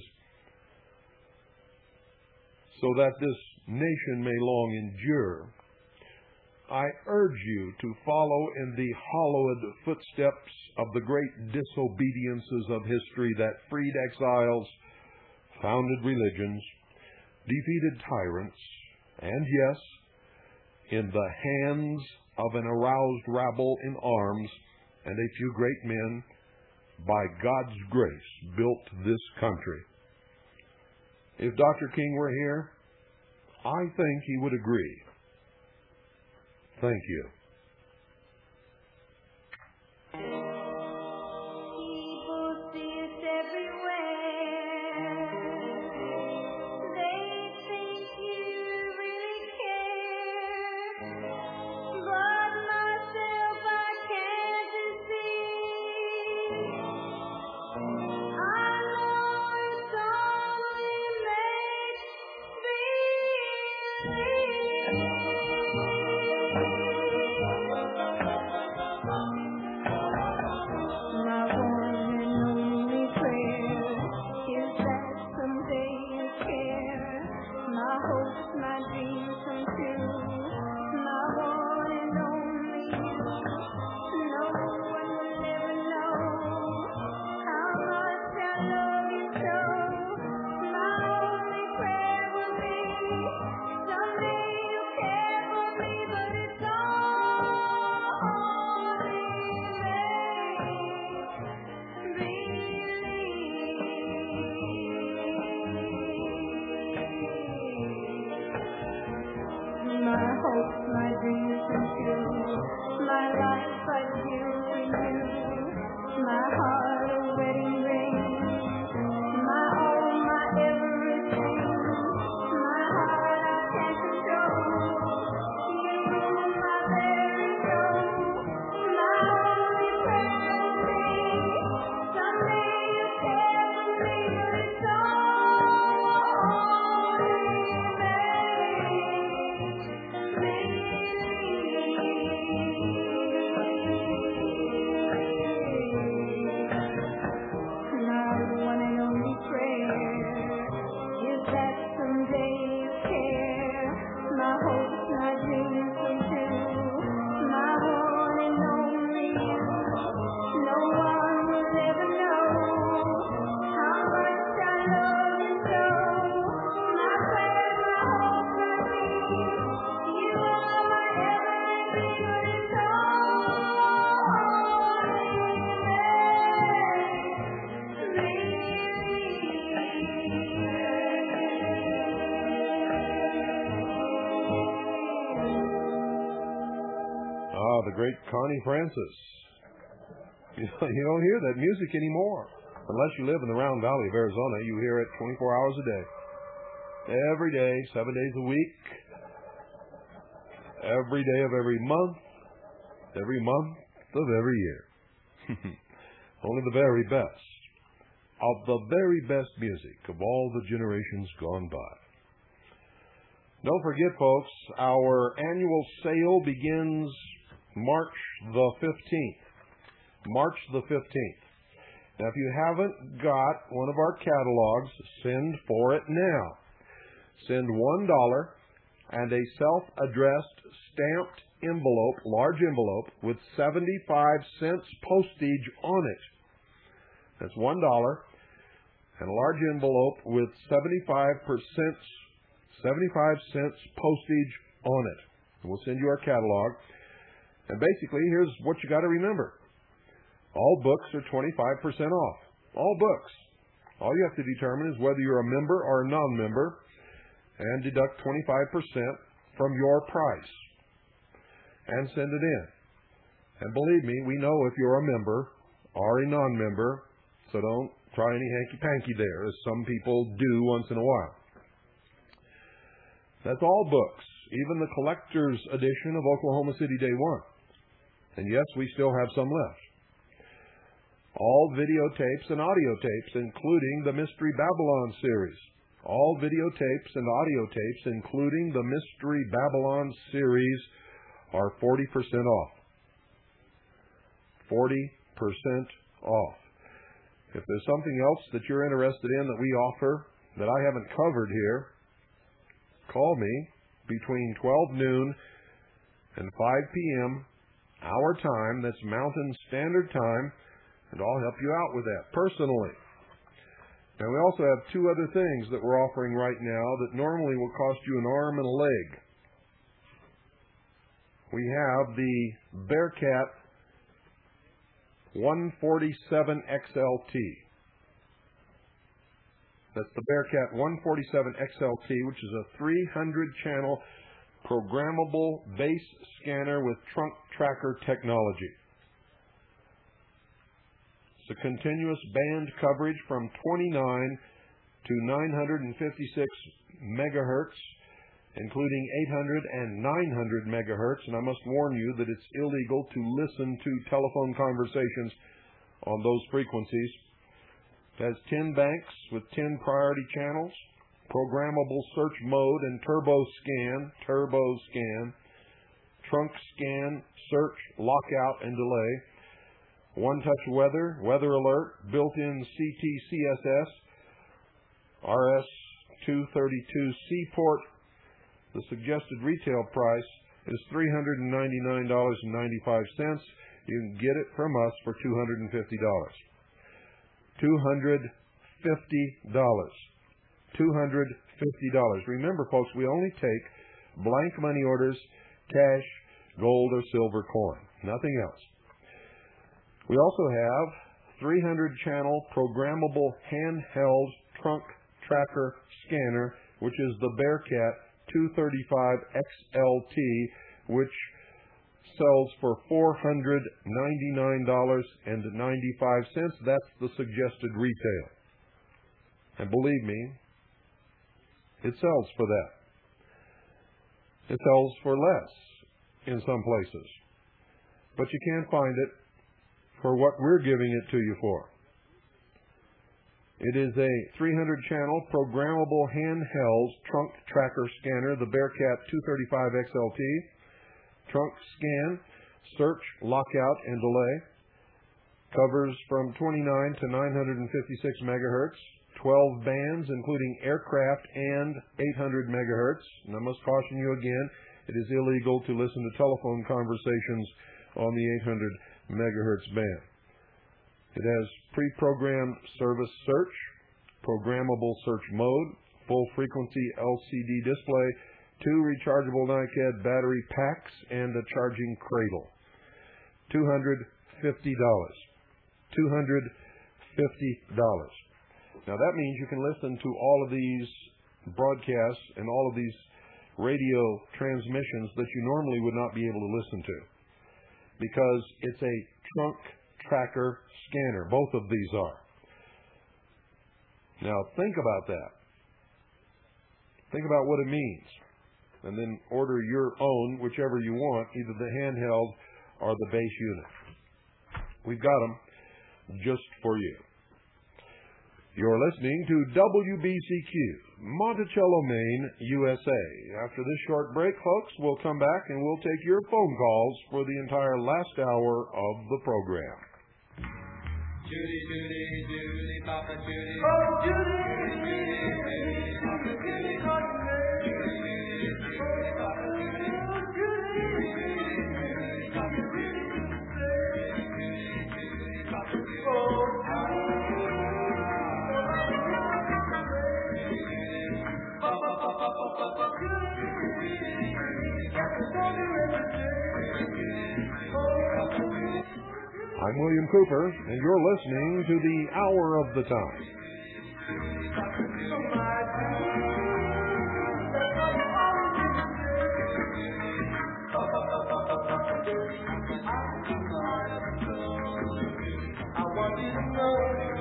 So that this nation may long endure, I urge you to follow in the hallowed footsteps of the great disobediences of history that freed exiles, founded religions, defeated tyrants, and yes, in the hands of an aroused rabble in arms and a few great men, by God's grace, built this country. If Dr. King were here, I think he would agree. Thank you. People see us everywhere. They think you really care. But myself, I can't deceive. I know it's only make believe. great Connie Francis. You don't hear that music anymore. Unless you live in the Round Valley of Arizona, you hear it 24 hours a day. Every day, 7 days a week. Every day of every month. Every month of every year. Only the very best of the very best music of all the generations gone by. Don't forget, folks, our annual sale begins March the 15th. March the 15th. Now, if you haven't got one of our catalogs, send for it now. Send $1 and a self-addressed stamped envelope, large envelope, with 75 cents postage on it. That's $1 and a large envelope with 75 cents postage on it. And we'll send you our catalog. And basically, here's what you got to remember. All books are 25% off. All books. All you have to determine is whether you're a member or a non-member and deduct 25% from your price and send it in. And believe me, we know if you're a member or a non-member, so don't try any hanky-panky there, as some people do once in a while. That's all books, even the collector's edition of Oklahoma City Day One. And yes, we still have some left. All videotapes and audio tapes, including the Mystery Babylon series. All videotapes and audio tapes, including the Mystery Babylon series, are 40% off. 40% off. If there's something else that you're interested in that we offer that I haven't covered here, call me between 12 noon and 5 p.m. our time, that's Mountain Standard Time, and I'll help you out with that personally. Now, we also have two other things that we're offering right now that normally will cost you an arm and a leg. We have the Bearcat 147 XLT. That's the Bearcat 147 XLT, which is a 300-channel programmable base scanner with trunk tracker technology. It's a continuous band coverage from 29 to 956 megahertz, including 800 and 900 megahertz, and I must warn you that it's illegal to listen to telephone conversations on those frequencies. It has 10 banks with 10 priority channels, programmable search mode and turbo scan, trunk scan, search, lockout, and delay, one-touch weather, weather alert, built-in CT CSS, RS-232C port. The suggested retail price is $399.95. You can get it from us for $250. $250. Remember, folks, we only take blank money orders, cash, gold, or silver coin. Nothing else. We also have 300-channel programmable handheld trunk tracker scanner, which is the Bearcat 235 XLT, which sells for $499.95. That's the suggested retail. And believe me, it sells for that. It sells for less in some places. But you can't find it for what we're giving it to you for. It is a 300-channel programmable handheld trunk tracker scanner, the Bearcat 235 XLT. Trunk scan, search, lockout, and delay. Covers from 29 to 956 megahertz. 12 bands, including aircraft and 800 megahertz. And I must caution you again, it is illegal to listen to telephone conversations on the 800 megahertz band. It has pre-programmed service search, programmable search mode, full frequency LCD display, 2 rechargeable NiCad battery packs, and a charging cradle. $250. $250. Now that means you can listen to all of these broadcasts and all of these radio transmissions that you normally would not be able to listen to. because it's a trunk tracker scanner. Both of these are. Now, think about that. Think about what it means. And then order your own, whichever you want, either the handheld or the base unit. We've got them just for you. You're listening to WBCQ, Monticello, Maine, USA. After this short break, folks, we'll come back and we'll take your phone calls for the entire last hour of the program. Judy, Judy, Judy, Papa Judy. Oh, Judy, Judy, Judy, Papa Judy, Papa Judy, Papa Judy, Papa Judy, Papa Judy, I'm William Cooper, and you're listening to the Hour of the Time. I want you to know,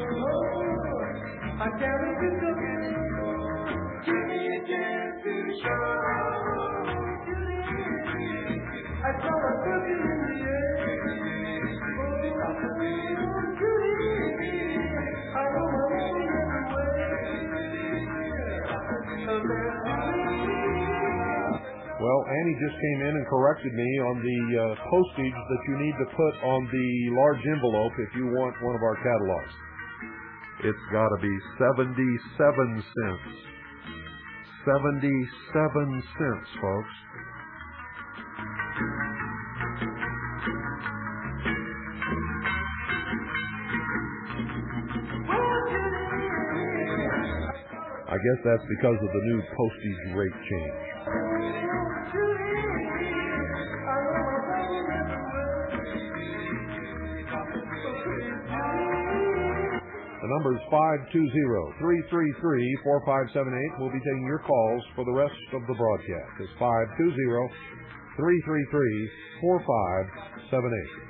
I can't let you go. Give me a chance to show. I saw a cookie in the air. Well, Annie just came in and corrected me on the postage that you need to put on the large envelope if you want one of our catalogs. It's got to be 77 cents. 77 cents, folks. I guess that's because of the new postage rate change. The number is 520-333-4578. We'll be taking your calls for the rest of the broadcast. It's 520-333-4578.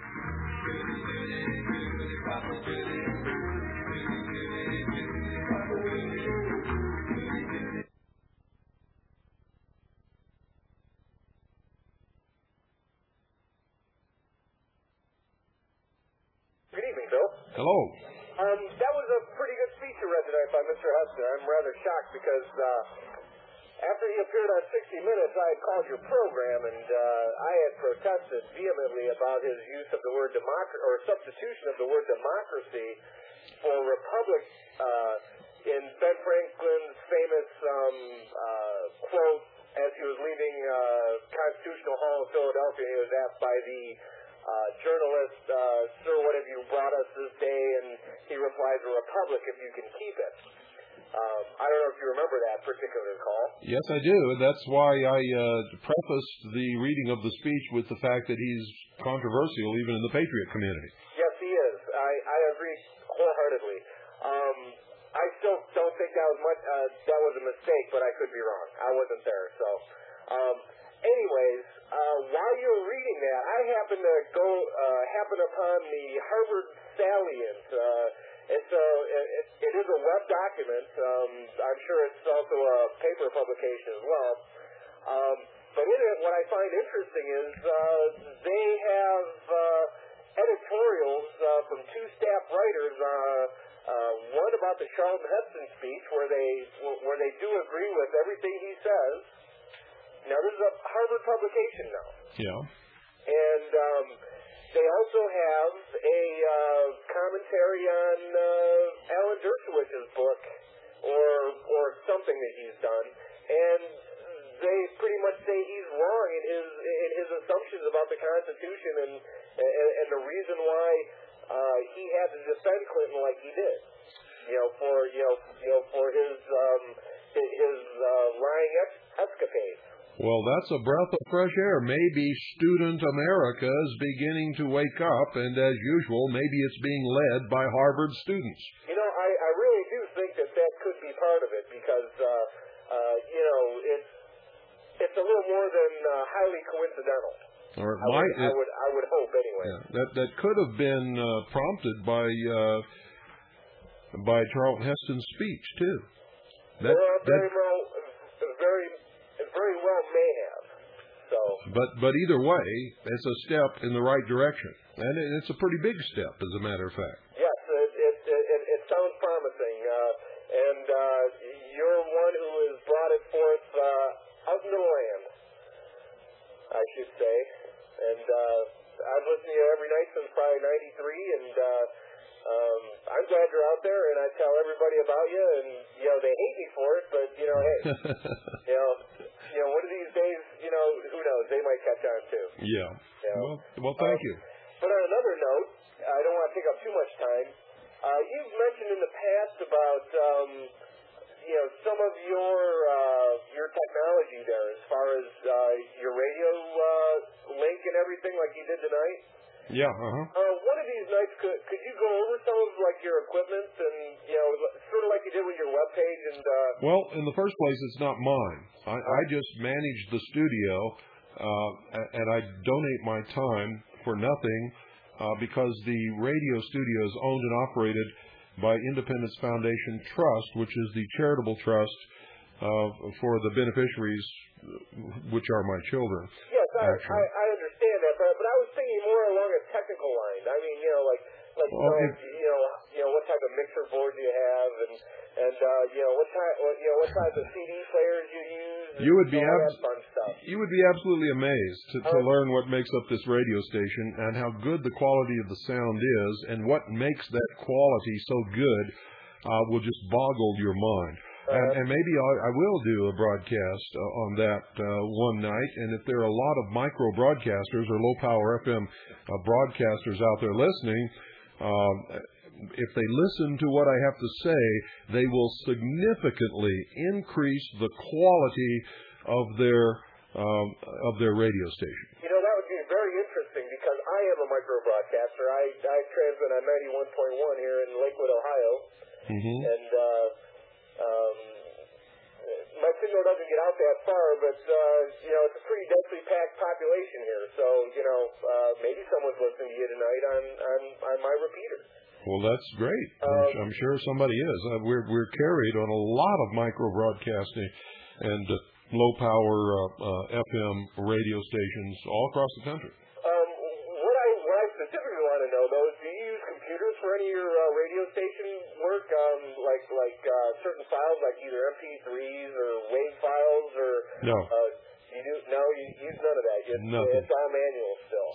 Good evening, Bill. Hello. That was a pretty good speech you read tonight by Mr. Hudson. I'm rather shocked because after he appeared on 60 Minutes, I had called your program and I had protested vehemently about his use of the word democracy or substitution of the word democracy for republic in Ben Franklin's famous quote as he was leaving Constitutional Hall in Philadelphia. He was asked by the journalist, sir, what have you brought us this day? And he replies, a republic if you can keep it. I don't know if you remember that particular call. Yes, I do. And that's why I prefaced the reading of the speech with the fact that he's controversial even in the Patriot community. Yes, he is. I agree wholeheartedly. I still don't think that was much. That was a mistake, but I could be wrong. I wasn't there. So, anyways, while you were reading that, I happened to happen upon the Harvard Salient. It is a web document. I'm sure it's also a paper publication as well. But in it, what I find interesting is they have editorials from two staff writers. One about the Charlton Heston speech, where they do agree with everything he says. Now, this is a Harvard publication now. Yeah. And they also have a commentary on Alan Dershowitz's book or something that he's done. And they pretty much say he's wrong in his assumptions about the Constitution and the reason why he had to defend Clinton like he did. For his lying escapades. Well, that's a breath of fresh air. Maybe student America is beginning to wake up, and as usual, maybe it's being led by Harvard students. I really do think that could be part of it because, it's a little more than highly coincidental. Or I would hope anyway. Yeah, that could have been prompted by Charlton Heston's speech too. Very well may have. So. But either way, it's a step in the right direction, and it's a pretty big step, as a matter of fact. Yes, it sounds promising, and you're one who has brought it forth out into the land, I should say. And I've listened to you every night since probably '93, and I'm glad you're out there, and I tell everybody about you, and they hate me for it, but hey, one of these days, who knows? They might catch on too. Yeah. Well, thank you. But on another note, I don't want to take up too much time. You've mentioned in the past about some of your technology there, as far as your radio link and everything, like you did tonight. Yeah. One of these nights, could you go over some of your equipment and sort of like you did with your webpage and? Well, in the first place, it's not mine. I just manage the studio, and I donate my time for nothing because the radio studio is owned and operated by Independence Foundation Trust, which is the charitable trust for the beneficiaries, which are my children. Yes, I understand that, but I was thinking more along a technical line. I mean, what type of mixer board you have, and what type of CD players you use. You would be all that fun stuff. You would be absolutely amazed to learn what makes up this radio station and how good the quality of the sound is, and what makes that quality so good will just boggle your mind. And maybe I will do a broadcast on that one night. And if there are a lot of micro broadcasters or low power FM broadcasters out there listening, if they listen to what I have to say, they will significantly increase the quality of their radio station. That would be very interesting because I am a micro broadcaster. I transmit on 91.1 here in Lakewood, Ohio, and my signal doesn't get out that far, but it's a pretty densely packed population here. So maybe someone's listening to you tonight on my repeater. Well, that's great. I'm sure somebody is. We're carried on a lot of micro broadcasting and low power FM radio stations all across the country. What I specifically want to know though is, do you use computers for any of your radio station work? Like certain files, like either MP3s or WAV files, or no. You use none of that. Nothing. It's all manual still.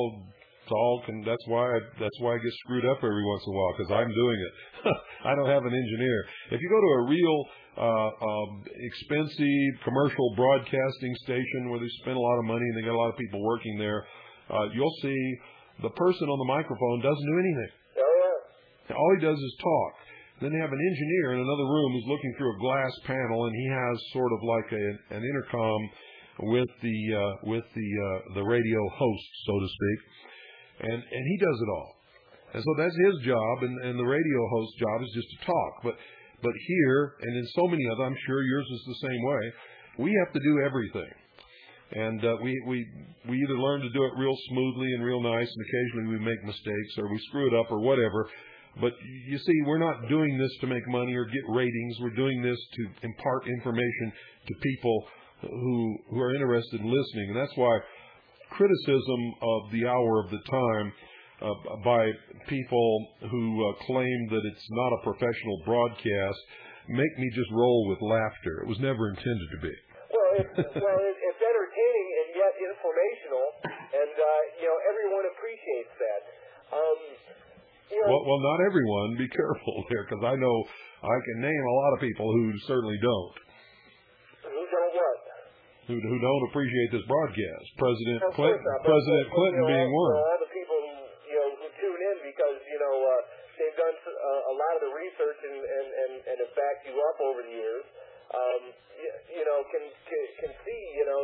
That's why I get screwed up every once in a while, because I'm doing it. I don't have an engineer. If you go to a real expensive commercial broadcasting station where they spend a lot of money and they got a lot of people working there, you'll see the person on the microphone doesn't do anything. Oh yeah. All he does is talk. Then they have an engineer in another room who's looking through a glass panel, and he has sort of like an intercom with the radio host, so to speak. And he does it all. And so that's his job, and the radio host's job is just to talk. But here, and in so many other, I'm sure yours is the same way, we have to do everything. And we either learn to do it real smoothly and real nice, and occasionally we make mistakes, or we screw it up, or whatever. But you see, we're not doing this to make money or get ratings. We're doing this to impart information to people who are interested in listening. And that's why criticism of the hour of the time by people who claim that it's not a professional broadcast make me just roll with laughter. It was never intended to be. Well, it's entertaining and yet informational, and everyone appreciates that. Well, not everyone. Be careful there, because I know I can name a lot of people who certainly don't. Who don't what? Who don't appreciate this broadcast. President Clinton being one. All the people who tune in because they've done a lot of the research and have backed you up over the years. Can see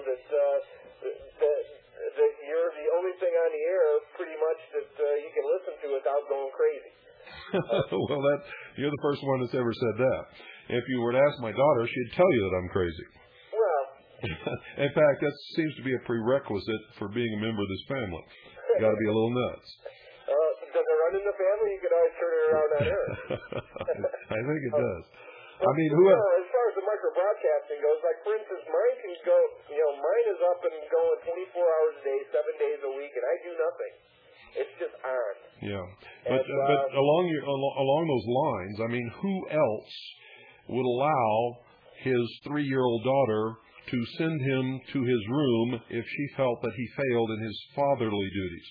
that you're the only thing on the air pretty much that you can listen to without going crazy. Well, you're the first one that's ever said that. If you were to ask my daughter, she'd tell you that I'm crazy. Well, In fact, that seems to be a prerequisite for being a member of this family. You got to be a little nuts. Does it run in the family? You can always turn it around on air. I think it does. Well, I mean, who else? As far as the micro broadcasting goes, like for instance, mine can go. Mine is up and going 24 hours a day, 7 days a week, and I do nothing. It's just on. Yeah, but along those lines, I mean, who else would allow his 3-year-old daughter to send him to his room if she felt that he failed in his fatherly duties?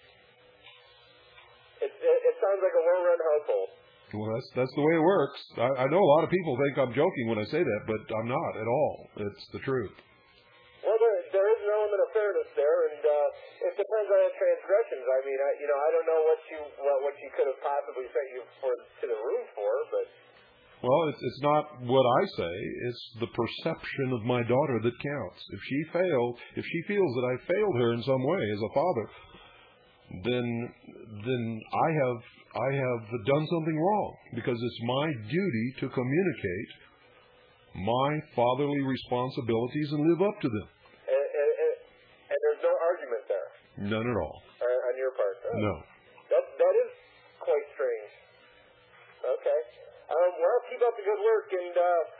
It sounds like a well-run household. Well, that's the way it works. I know a lot of people think I'm joking when I say that, but I'm not at all. It's the truth. Well, there is an element of fairness there, and it depends on the transgressions. I mean, I don't know what you could have possibly sent you to the room for, but. Well, it's not what I say. It's the perception of my daughter that counts. If she feels that I failed her in some way as a father, then I have done something wrong, because it's my duty to communicate my fatherly responsibilities and live up to them. And there's no argument there? None at all. On your part? No. That is quite strange. Okay. Well, keep up the good work, and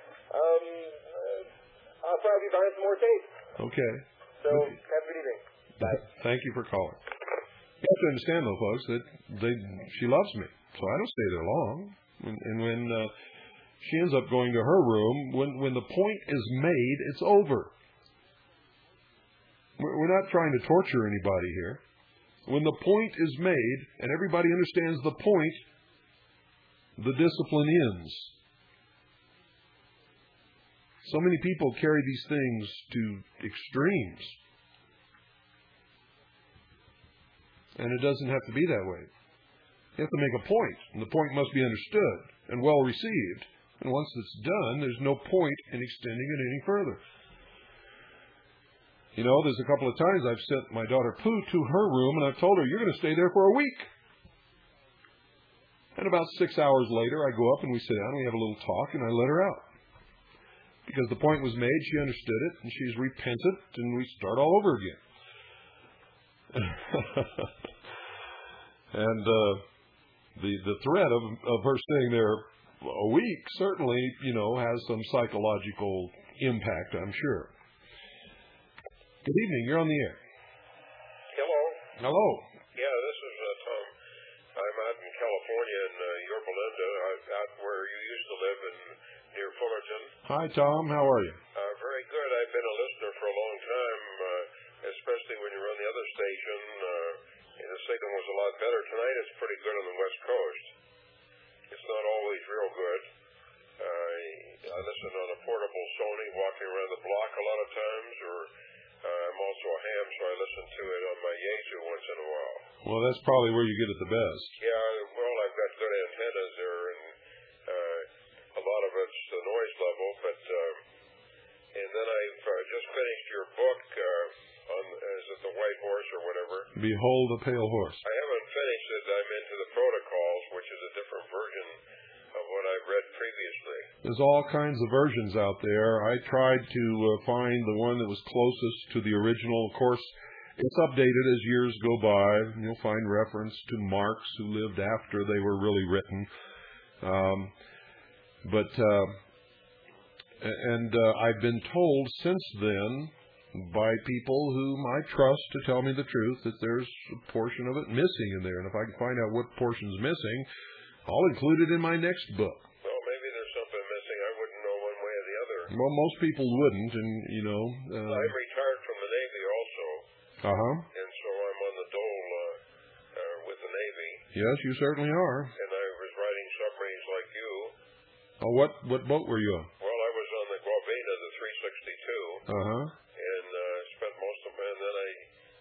I'll probably be buying some more tapes. Okay. So, have a good evening. Bye. Thank you for calling. You have to understand, though, folks, that she loves me, so I don't stay there long. And when she ends up going to her room, when the point is made, it's over. We're not trying to torture anybody here. When the point is made and everybody understands the point, the discipline ends. So many people carry these things to extremes. And it doesn't have to be that way. You have to make a point, and the point must be understood and well received. And once it's done, there's no point in extending it any further. There's a couple of times I've sent my daughter Pooh to her room, and I've told her, you're going to stay there for a week. And about 6 hours later, I go up and we sit down and we have a little talk, and I let her out. Because the point was made, she understood it, and she's repentant, and we start all over again. And the threat of her staying there a week certainly, has some psychological impact, I'm sure. Good evening. You're on the air. Hello. Hello. Yeah, this is Tom. I'm out in California in Yorba Linda, out where you used to live near Fullerton. Hi, Tom. How are you? Very good. I've been a listener for a long time, especially when you were on the other station. And the signal was a lot better. Tonight it's pretty good on the West Coast. It's not always real good. I listen on a portable Sony walking around the block a lot of times, or I'm also a ham, so I listen to it on my Yaesu once in a while. Well, that's probably where you get it the best. Yeah, well, I've got good antennas there, and a lot of it's the noise level, but and then I've just finished your book, is it The White Horse or whatever? Behold the Pale Horse. I haven't finished it. I'm into the Protocols, which is a different version of what I've read previously. There's all kinds of versions out there. I tried to find the one that was closest to the original. Of course, it's updated as years go by. You'll find reference to Marx, who lived after they were really written. I've been told since then by people whom I trust to tell me the truth that there's a portion of it missing in there. And if I can find out what portion's missing, I'll include it in my next book. Well, maybe there's something missing. I wouldn't know one way or the other. Well, most people wouldn't, and I'm retired from the Navy also. And so I'm on the dole with the Navy. Yes, you certainly are. And I was riding submarines like you. Oh, what boat were you on? Well, I was on the Guavina, the 362. And spent most of it. And then I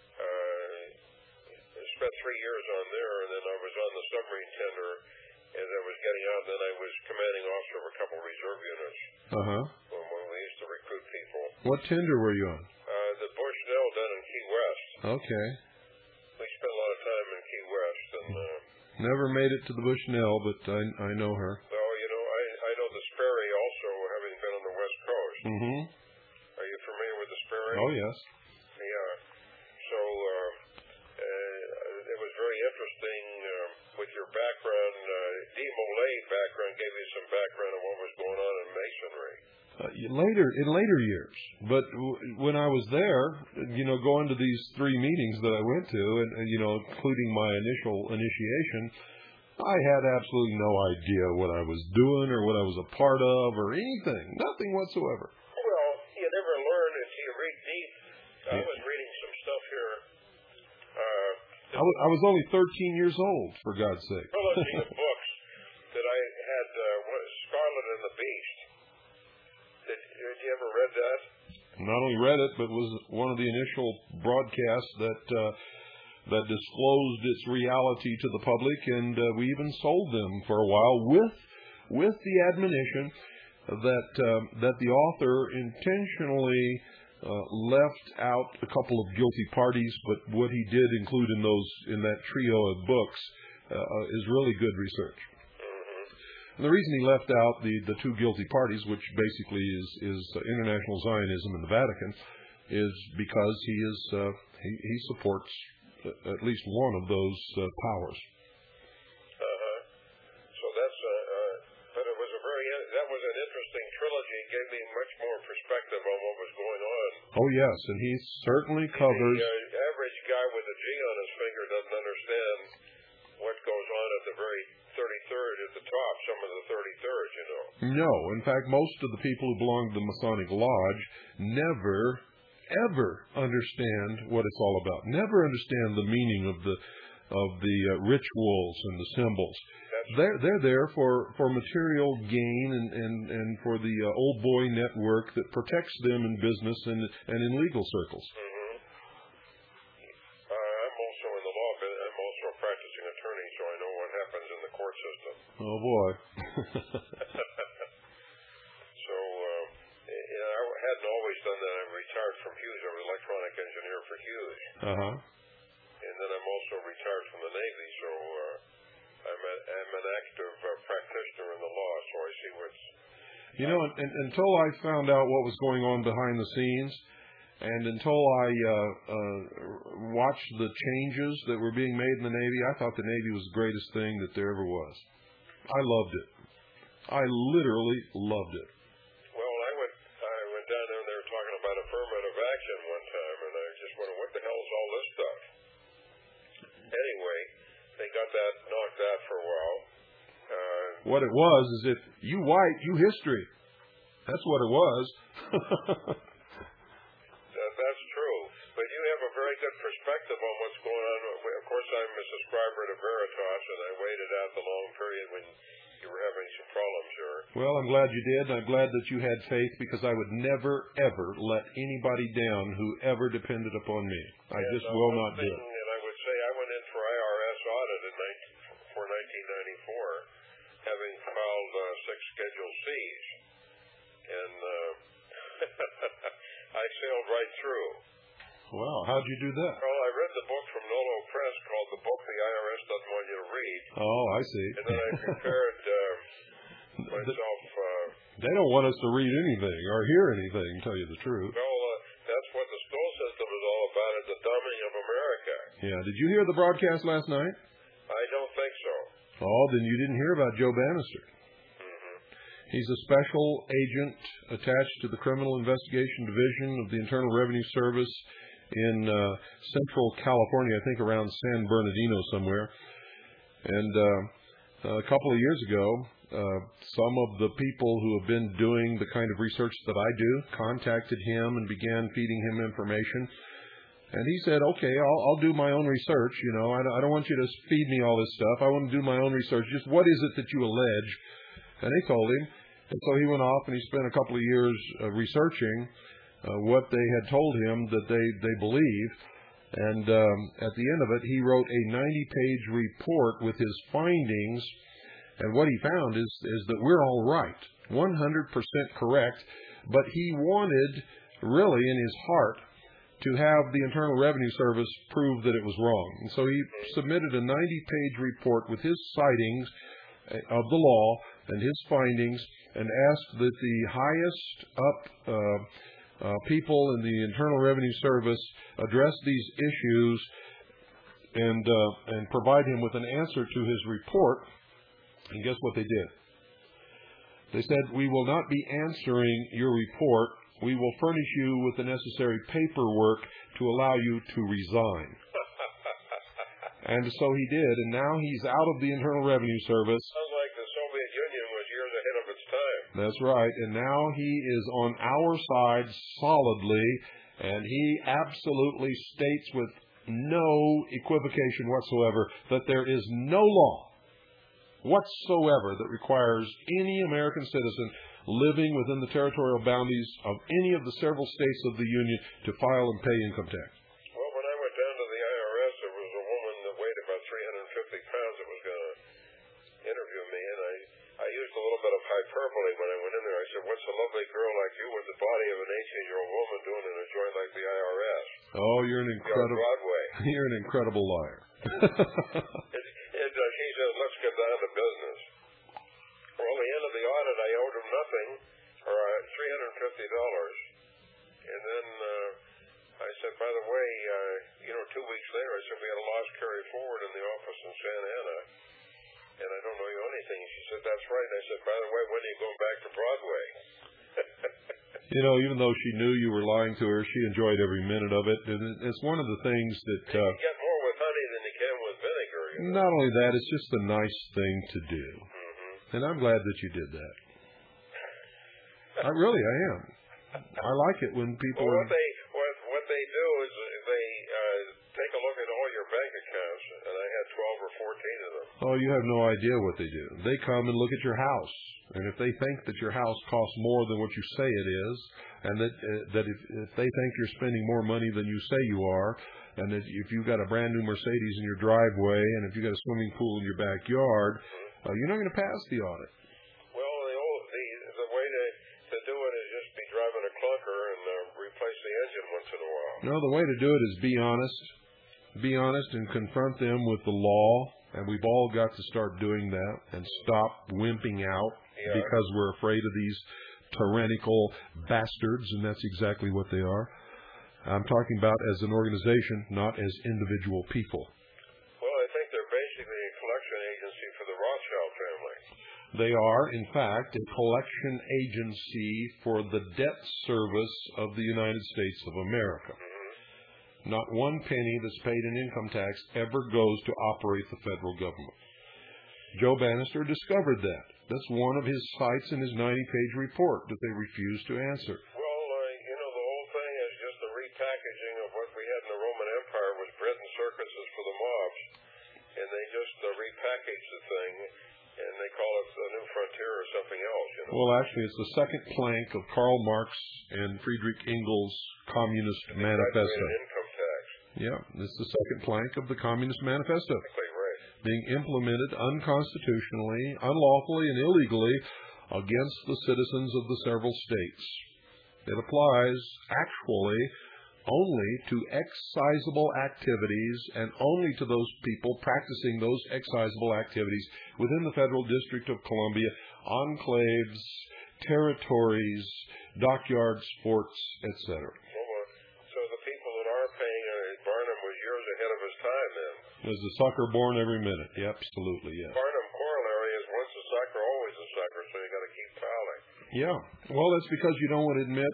spent 3 years on there, and then I was on the submarine tender as I was getting out. Then I was commanding officer of a couple of reserve units. When we used to recruit people. What tender were you on? The Bushnell down in Key West. Okay. We spent a lot of time in Key West, and never made it to the Bushnell, but I know her. Well, I know the Sperry also, having been on the West Coast. Are you familiar with Oh, yes. Yeah. So it was very interesting with your background. D. Molay background gave you some background on what was going on in masonry. In later years, but when I was there, going to these 3 meetings that I went to, and including my initial initiation, I had absolutely no idea what I was doing or what I was a part of or anything, nothing whatsoever. Well, you never learn until you read deep. I was reading some stuff here. I was only 13 years old, for God's sake. Trilogy of books that I had, Scarlet and the Beast. Did you ever read that? Not only read it, but was one of the initial broadcasts that disclosed its reality to the public, and we even sold them for a while with the admonition that the author intentionally left out a couple of guilty parties, but what he did include in that trio of books is really good research. And the reason he left out the 2 guilty parties, which basically is International Zionism and the Vatican, is because he supports at least one of those powers. So that's but it was that was an interesting trilogy. It gave me much more perspective on what was going on. Oh yes, and he certainly covers. The average guy with a G on his finger doesn't understand what goes on at the very 33rd at the top, some of the 33rd, No, in fact, most of the people who belong to the Masonic Lodge never, ever understand what it's all about. Never understand the meaning of the rituals and the symbols. They're there for material gain and for the old boy network that protects them in business and in legal circles. I'm also in the law, but I'm also a practicing attorney, so I know what happens in the court system. Oh boy. So I hadn't always done that. I'm retired from Hughes. I was electronic engineer for Hughes. And then I'm also retired from the Navy, so I'm an active practitioner in the law, so I see what's... until I found out what was going on behind the scenes, and until I watched the changes that were being made in the Navy, I thought the Navy was the greatest thing that there ever was. I loved it. I literally loved it. Well, I went down there and they were talking about affirmative action one time, and I just wondered, what the hell is all this stuff? Anyway, they got that knocked out for a while. What it was is if you white, you history. That's what it was. That's true. But you have a very good perspective on what's going on. Of course, I'm a subscriber to Veritas, and I waited out the long period when you were having some problems here. Well, I'm glad you did. I'm glad that you had faith, because I would never, ever let anybody down who ever depended upon me. I just will not do it. And I would say I went in for IRS audit for 1994, having filed 6 Schedule Cs. And I sailed right through. Wow, how'd you do that? Well, I read the book from Nolo Press called The Book the IRS Doesn't Want You to Read. Oh, I see. And then I prepared myself... they don't want us to read anything or hear anything, to tell you the truth. Well, that's what the school system is all about, is the dumbing of America. Yeah, did you hear the broadcast last night? I don't think so. Oh, then you didn't hear about Joe Bannister. He's a special agent attached to the Criminal Investigation Division of the Internal Revenue Service in Central California, I think around San Bernardino somewhere. And a couple of years ago, some of the people who have been doing the kind of research that I do contacted him and began feeding him information. And he said, okay, I'll do my own research. I don't want you to feed me all this stuff. I want to do my own research. Just what is it that you allege? And they told him. And so he went off and he spent a couple of years researching what they had told him that they believe. And at the end of it, he wrote a 90-page report with his findings. And what he found is that we're all right, 100% correct. But he wanted, really in his heart, to have the Internal Revenue Service prove that it was wrong. And so he submitted a 90-page report with his citings of the law and his findings, and asked that the highest up people in the Internal Revenue Service address these issues and provide him with an answer to his report. And guess what they did? They said, "We will not be answering your report. We will furnish you with the necessary paperwork to allow you to resign." And so he did, and now he's out of the Internal Revenue Service. Sounds like the Soviet Union was years ahead of its time. That's right, and now he is on our side solidly, and he absolutely states with no equivocation whatsoever that there is no law whatsoever that requires any American citizen living within the territorial boundaries of any of the several states of the Union to file and pay income tax. Well, when I went down to the IRS, there was a woman that weighed about 350 pounds that was going to interview me, and I used a little bit of hyperbole when I went in there. I said, "What's a lovely girl like you with the body of an 18-year-old woman doing in a joint like the IRS?" Oh, you're an incredible Broadway. You're an incredible liar. She said, "Let's get down to business." Well, the end of the audit, I owed him nothing, or $350. And then I said, "By the way, 2 weeks later," I said, "we had a loss carry forward in the office in Santa Ana, and I don't owe you anything." She said, "That's right." And I said, "By the way, when are you going back to Broadway?" Even though she knew you were lying to her, she enjoyed every minute of it. And it's one of the things that... You can get more with honey than you can with vinegar. Not only that, it's just a nice thing to do. Mm-hmm. And I'm glad that you did that. I am. I like it when people... Well, what they do is they take a look at all your bank accounts, and I had 12 or 14 of them. Oh, you have no idea what they do. They come and look at your house. And if they think that your house costs more than what you say it is, and that if they think you're spending more money than you say you are, and that if you've got a brand new Mercedes in your driveway, and if you've got a swimming pool in your backyard, you're not going to pass the audit. Well, the way to do it is just be driving a clunker and replace the engine once in a while. No, the way to do it is be honest. Be honest and confront them with the law, and we've all got to start doing that and stop wimping out because we're afraid of these tyrannical bastards, and that's exactly what they are. I'm talking about as an organization, not as individual people. Well, I think they're basically a collection agency for the Rothschild family. They are, in fact, a collection agency for the debt service of the United States of America. Mm-hmm. Not one penny that's paid in income tax ever goes to operate the federal government. Joe Bannister discovered that. That's one of his cites in his 90-page report that they refused to answer. Well, the whole thing is just the repackaging of what we had in the Roman Empire was bread and circuses for the mobs, and they just repackaged the thing, and they call it the New Frontier or something else. Well, actually, it's the second plank of Karl Marx and Friedrich Engels' Communist Manifesto. Income tax. Yeah, it's the second plank of the Communist Manifesto. Being implemented unconstitutionally, unlawfully, and illegally against the citizens of the several states. It applies, actually, only to excisable activities and only to those people practicing those excisable activities within the Federal District of Columbia, enclaves, territories, dockyard sports, etc. So the people that are paying, Barnum was years ahead of his time then. There's a sucker born every minute. Yeah, absolutely, yes. Barnum corollary is once a sucker, always a sucker, so you got to keep piling. Yeah. Well, that's because you don't want to admit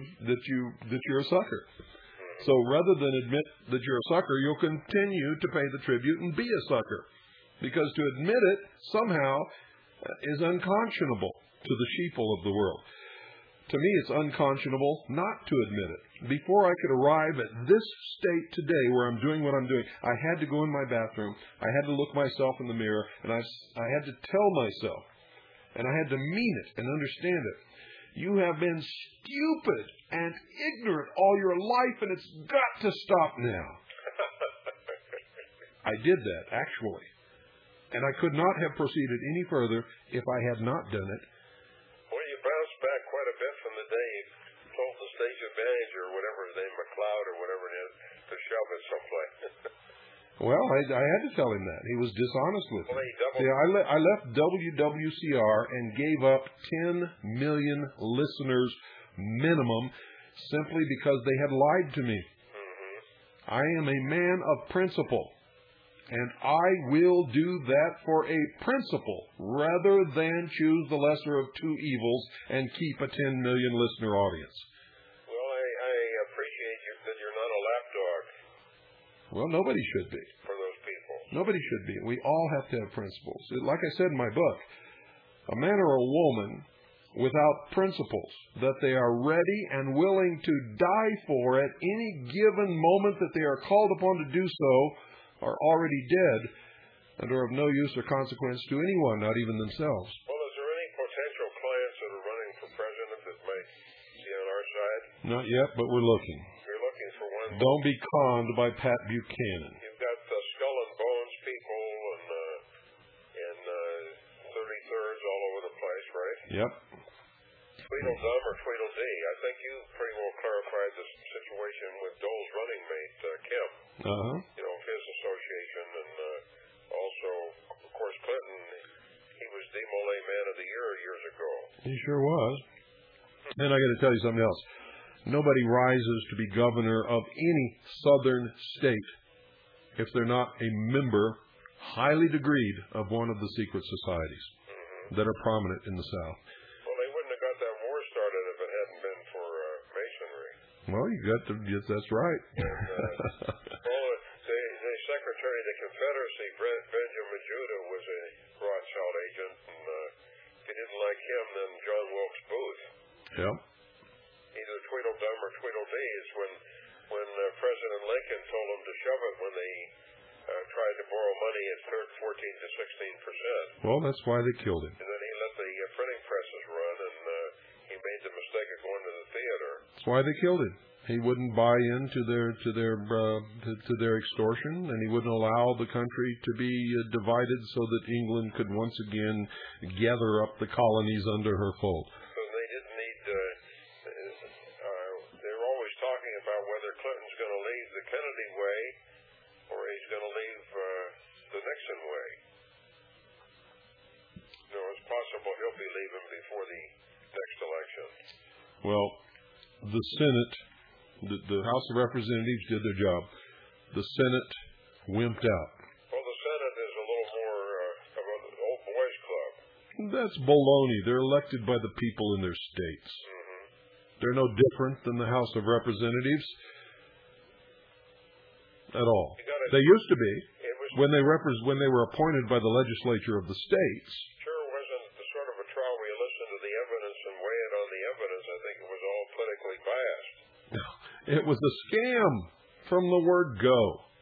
that you're a sucker. So rather than admit that you're a sucker, you'll continue to pay the tribute and be a sucker. Because to admit it somehow is unconscionable to the sheeple of the world. To me, it's unconscionable not to admit it. Before I could arrive at this state today where I'm doing what I'm doing, I had to go in my bathroom, I had to look myself in the mirror, and I had to tell myself, and I had to mean it and understand it. You have been stupid and ignorant all your life, and it's got to stop now. I did that, actually. And I could not have proceeded any further if I had not done it. Well, you bounced back quite a bit from the day you told the station manager, or whatever his name, McLeod or whatever it is, to shove it someplace. Well, I had to tell him that. He was dishonest with me. See, I left WWCR and gave up 10 million listeners minimum simply because they had lied to me. Mm-hmm. I am a man of principle, and I will do that for a principle rather than choose the lesser of two evils and keep a 10 million listener audience. Well, I appreciate you that you're not a lapdog Well, nobody should be. for those people. Nobody should be. We all have to have principles. Like I said in my book, a man or a woman without principles that they are ready and willing to die for at any given moment that they are called upon to do so are already dead and are of no use or consequence to anyone, not even themselves. Well, is there any potential clients that are running for president that might be on our side? Not yet, but we're looking. You're looking for one. Don't be conned by Pat Buchanan. You've got Skull and Bones people and 33rds all over the place, right? Yep. Tweedledum or Tweedledee. I think you pretty well clarified the situation with Dole's running mate, Kim. Uh-huh. You know, his association, and also, of course, Clinton. He was the Mole Man of the Year years ago. He sure was. And I got to tell you something else. Nobody rises to be governor of any southern state if they're not a member, highly degreed, of one of the secret societies that are prominent in the South. Well, they wouldn't have got that war started if it hadn't been for Masonry. Well, you got to, yes, that's right. Well, the Secretary of the Confederacy, Benjamin Judah, was a Rothschild agent, and if you didn't like him, then John Wilkes Booth. Yep. Either Tweedledum or Tweedledee is when President Lincoln told them to shove it when they tried to borrow money at 14 to 16%. Well, that's why they killed him. And then he let the printing presses run, and he made the mistake of going to the theater. That's why they killed him. He wouldn't buy into their extortion, and he wouldn't allow the country to be divided so that England could once again gather up the colonies under her fold. So they didn't need. They were always talking about whether Clinton's going to leave the Kennedy way or he's going to leave the Nixon way. You know, it's possible he'll be leaving before the next election. Well, the Senate, the House of Representatives did their job. The Senate wimped out. Well, the Senate is a little more of an old boys club. That's baloney. They're elected by the people in their states. Mm-hmm. They're no different than the House of Representatives at all. They used to be when they were appointed by the legislature of the states. Sure wasn't the sort of a trial where you listen to the evidence and weigh it on the evidence. I think it was all politically biased. It was a scam from the word go.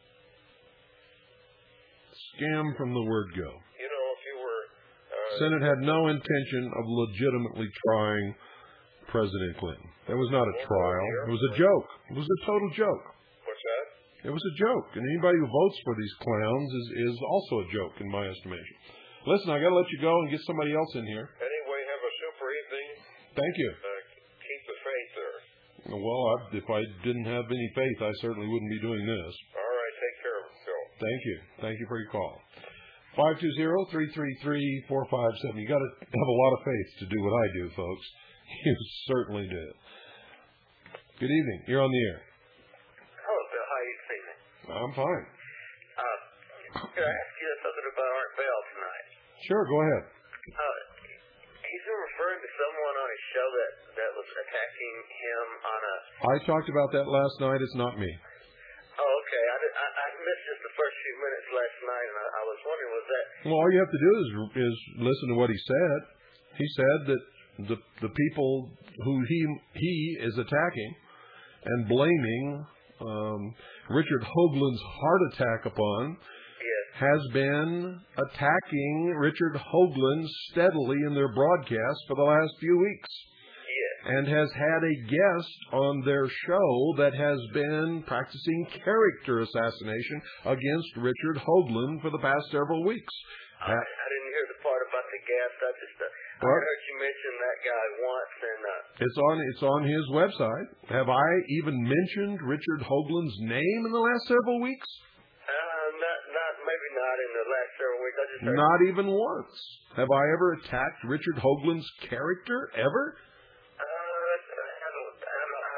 Scam from the word go. You know, if you were... Senate had no intention of legitimately trying President Clinton. It was not a trial. It was a joke. It was a total joke. What's that? It was a joke. And anybody who votes for these clowns is also a joke, in my estimation. Listen, I got to let you go and get somebody else in here. Anyway, have a super evening. Thank you. Keep the faith there. Well, if I didn't have any faith, I certainly wouldn't be doing this. All right, take care of it, Phil. Thank you. Thank you for your call. 520-333-457. You got to have a lot of faith to do what I do, folks. You certainly do. Good evening. You're on the air. Hello, Bill. How are you feeling? I'm fine. Could I ask you something about Art Bell tonight? Sure, go ahead. He's been referring to someone on his show that was attacking him on a... I talked about that last night. It's not me. Oh, okay. I missed just the first few minutes last night, and I was wondering, was that... Well, all you have to do is listen to what he said. He said that the people who he is attacking and blaming Richard Hoagland's heart attack upon has been attacking Richard Hoagland steadily in their broadcast for the last few weeks. And has had a guest on their show that has been practicing character assassination against Richard Hoagland for the past several weeks. I didn't hear the part about the guest. I heard you mention that guy once, and it's on his website. Have I even mentioned Richard Hoagland's name in the last several weeks? Maybe not in the last several weeks. I just heard not even once. Have I ever attacked Richard Hoagland's character ever? I heard you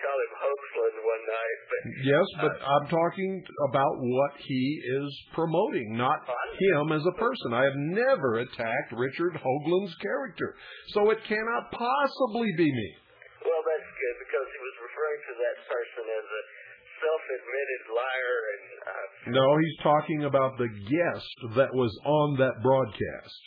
call him Hoaxland one night. But, yes, but I'm talking about what he is promoting, not him as a person. I have never attacked Richard Hoagland's character, so it cannot possibly be me. Well, that's good, because he was referring to that person as a self-admitted liar. And no, he's talking about the guest that was on that broadcast.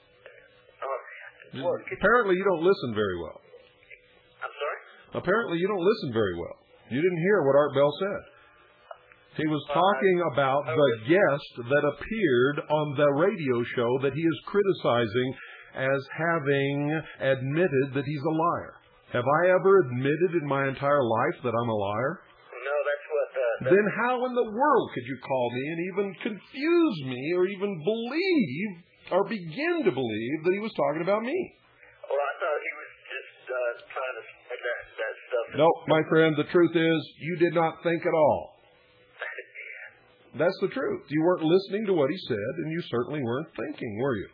Apparently you don't listen very well. I'm sorry? Apparently you don't listen very well. You didn't hear what Art Bell said. He was talking about the guest that appeared on the radio show that he is criticizing as having admitted that he's a liar. Have I ever admitted in my entire life that I'm a liar? No, that's what... Then how in the world could you call me and even confuse me or even believe or begin to believe that he was talking about me? Well, I thought he was just trying to spread that stuff. No, my friend, the truth is you did not think at all. That's the truth. You weren't listening to what he said, and you certainly weren't thinking, were you?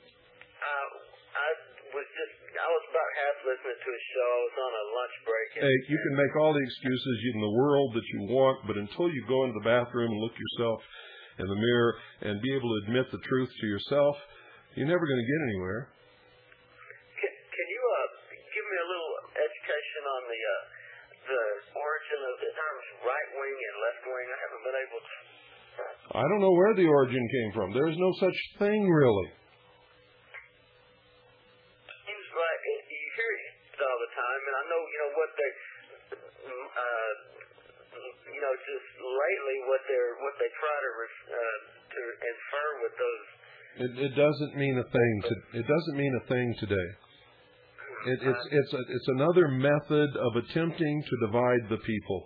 I was about half listening to his show. I was on a lunch break. Hey, you can make all the excuses in the world that you want, but until you go into the bathroom and look yourself in the mirror and be able to admit the truth to yourself, you're never going to get anywhere. Can you give me a little education on the origin of the terms right wing and left wing? I haven't been able to. I don't know where the origin came from. There is no such thing, really. Seems like you hear it all the time, and I know what they, just lately what they try to infer with those. It doesn't mean a thing. It doesn't mean a thing today. It's another method of attempting to divide the people.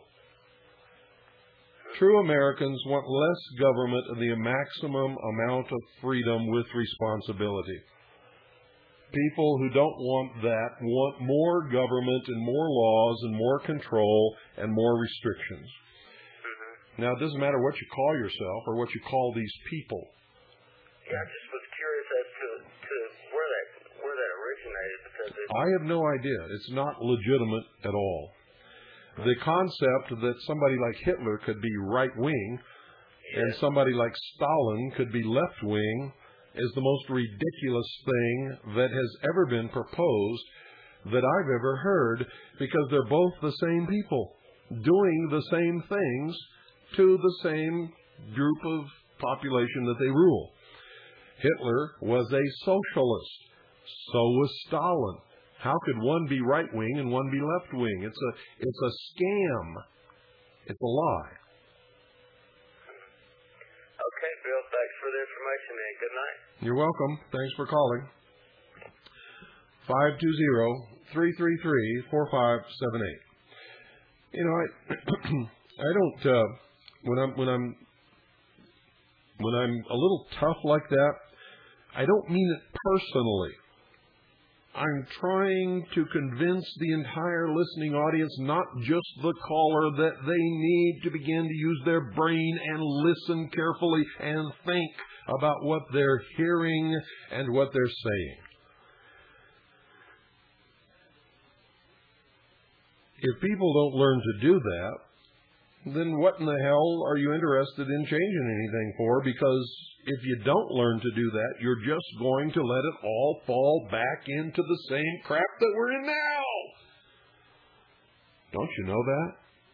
True Americans want less government and the maximum amount of freedom with responsibility. People who don't want that want more government and more laws and more control and more restrictions. Now, it doesn't matter what you call yourself or what you call these people. Yeah, I just was curious as to where that originated. Because I have no idea. It's not legitimate at all. The concept that somebody like Hitler could be right-wing and somebody like Stalin could be left-wing is the most ridiculous thing that has ever been proposed that I've ever heard, because they're both the same people doing the same things to the same group of population that they rule. Hitler was a socialist. So was Stalin. How could one be right-wing and one be left-wing? It's a scam. It's a lie. Okay, Bill, thanks for the information, and good night. You're welcome. Thanks for calling. 520-333-4578. You know, I don't when I'm a little tough like that, I don't mean it personally. I'm trying to convince the entire listening audience, not just the caller, that they need to begin to use their brain and listen carefully and think about what they're hearing and what they're saying. If people don't learn to do that, then what in the hell are you interested in changing anything for? Because if you don't learn to do that, you're just going to let it all fall back into the same crap that we're in now. Don't you know that?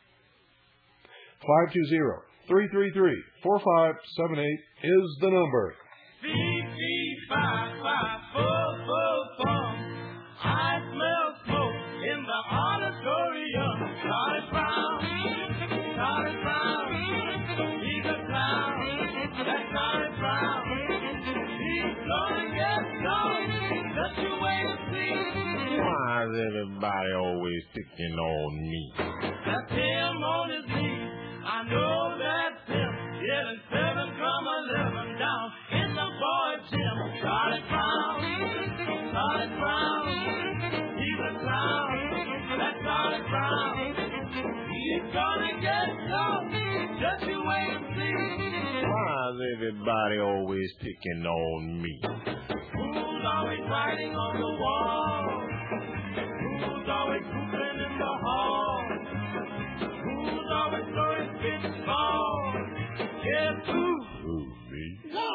520-333-4578 is the number. I smell smoke in the auditorium. Charlie Brown, he's a clown. That's Charlie Brown. He's gonna get gone. Just you wait and see. Why is everybody always picking on me? That's him on his knees. I know that's him. Getting 7 from 11 down in the boys' gym. Charlie Brown, Charlie Brown. He's a clown. That's Charlie Brown. He's gonna get gone. Just you wait and see. Why is everybody always picking on me? Who's always writing on the wall? Who's always pooping in the hall? Guess who? Who, me?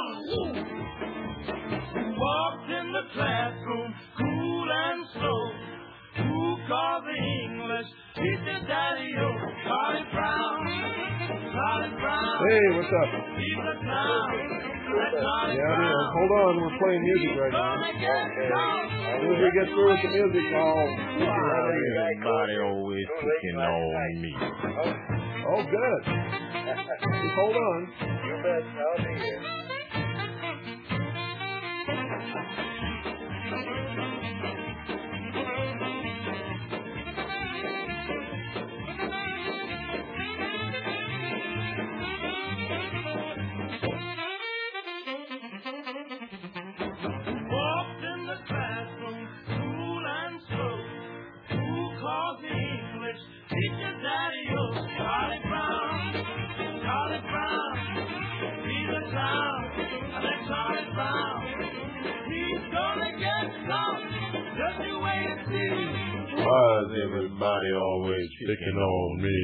Walked in the classroom, cool and slow. Who called the English teacher Daddy-O? Charlie Brown. Charlie Brown. Hey, what's up? He's a clown. That's Charlie Yeah, it Brown. is. Hold on, we're playing music right now. Gonna get down. As soon as we get through with the music, I'll put you Why right in. everybody always picking on me? Oh, good. Just hold on. You bet. I'll be here. Walked in the classroom, cool and slow. Who calls the English teacher Daddy-O? Charlie Brown. Charlie Brown. He's a clown. That's Charlie Brown. He's gonna get some. Just you wait and see. Why is everybody always picking on me?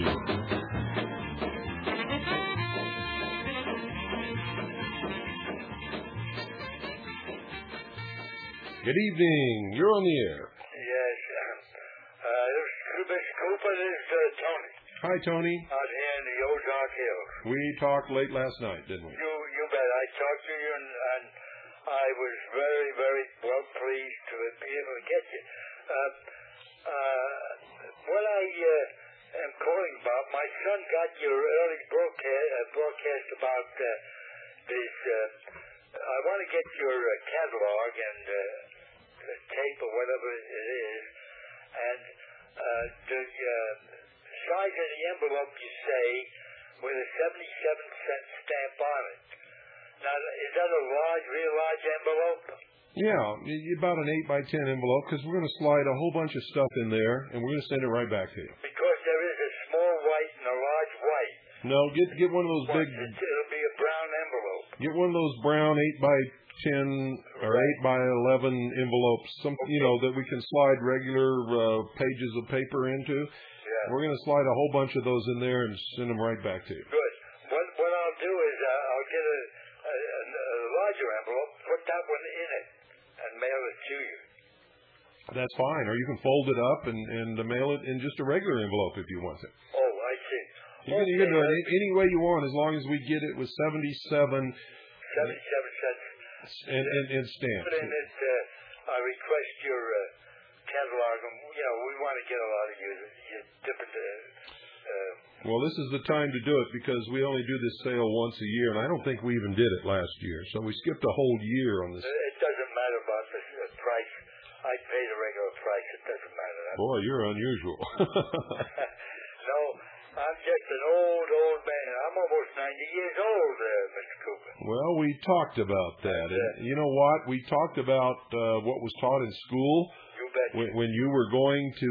Good evening. You're on the air. Yes. Mr. Cooper, this is Tony Hi, Tony. out here in the Ozark Hills. We talked late last night, didn't we? You bet. I talked to you, and I was very, very well pleased to be able to get you. What I am calling about, my son got your early broadcast about this. I want to get your catalog and tape or whatever it is, and the size of the envelope you say with a 77-cent stamp on it. Now, is that a real large envelope? Yeah, about an 8 by 10 envelope, because we're going to slide a whole bunch of stuff in there, and we're going to send it right back to you. Because there is a small white and a large white. No, get one of those big. It'll be a brown envelope. Get one of those brown 8 by 10 or 8 by 11 envelopes, that we can slide regular pages of paper into. Yeah. We're going to slide a whole bunch of those in there and send them right back to you. Good. What I'll do is I'll get a larger envelope, put that one in it, and mail it to you. That's fine. Or you can fold it up and mail it in just a regular envelope if you want to. Oh, I see. You can do it any way you want, as long as we get it with 77 cents. And stamps. Put in it, I request your catalog. We want to get a lot of your different. Well, this is the time to do it because we only do this sale once a year, and I don't think we even did it last year. So we skipped a whole year on this. It doesn't matter about the price. I pay the regular price. It doesn't matter. Boy, you're unusual. No, I'm just an old man. I'm almost 90 years old, Mr. Cooper. Well, we talked about that. And you know what? We talked about what was taught in school. You bet. When you were going to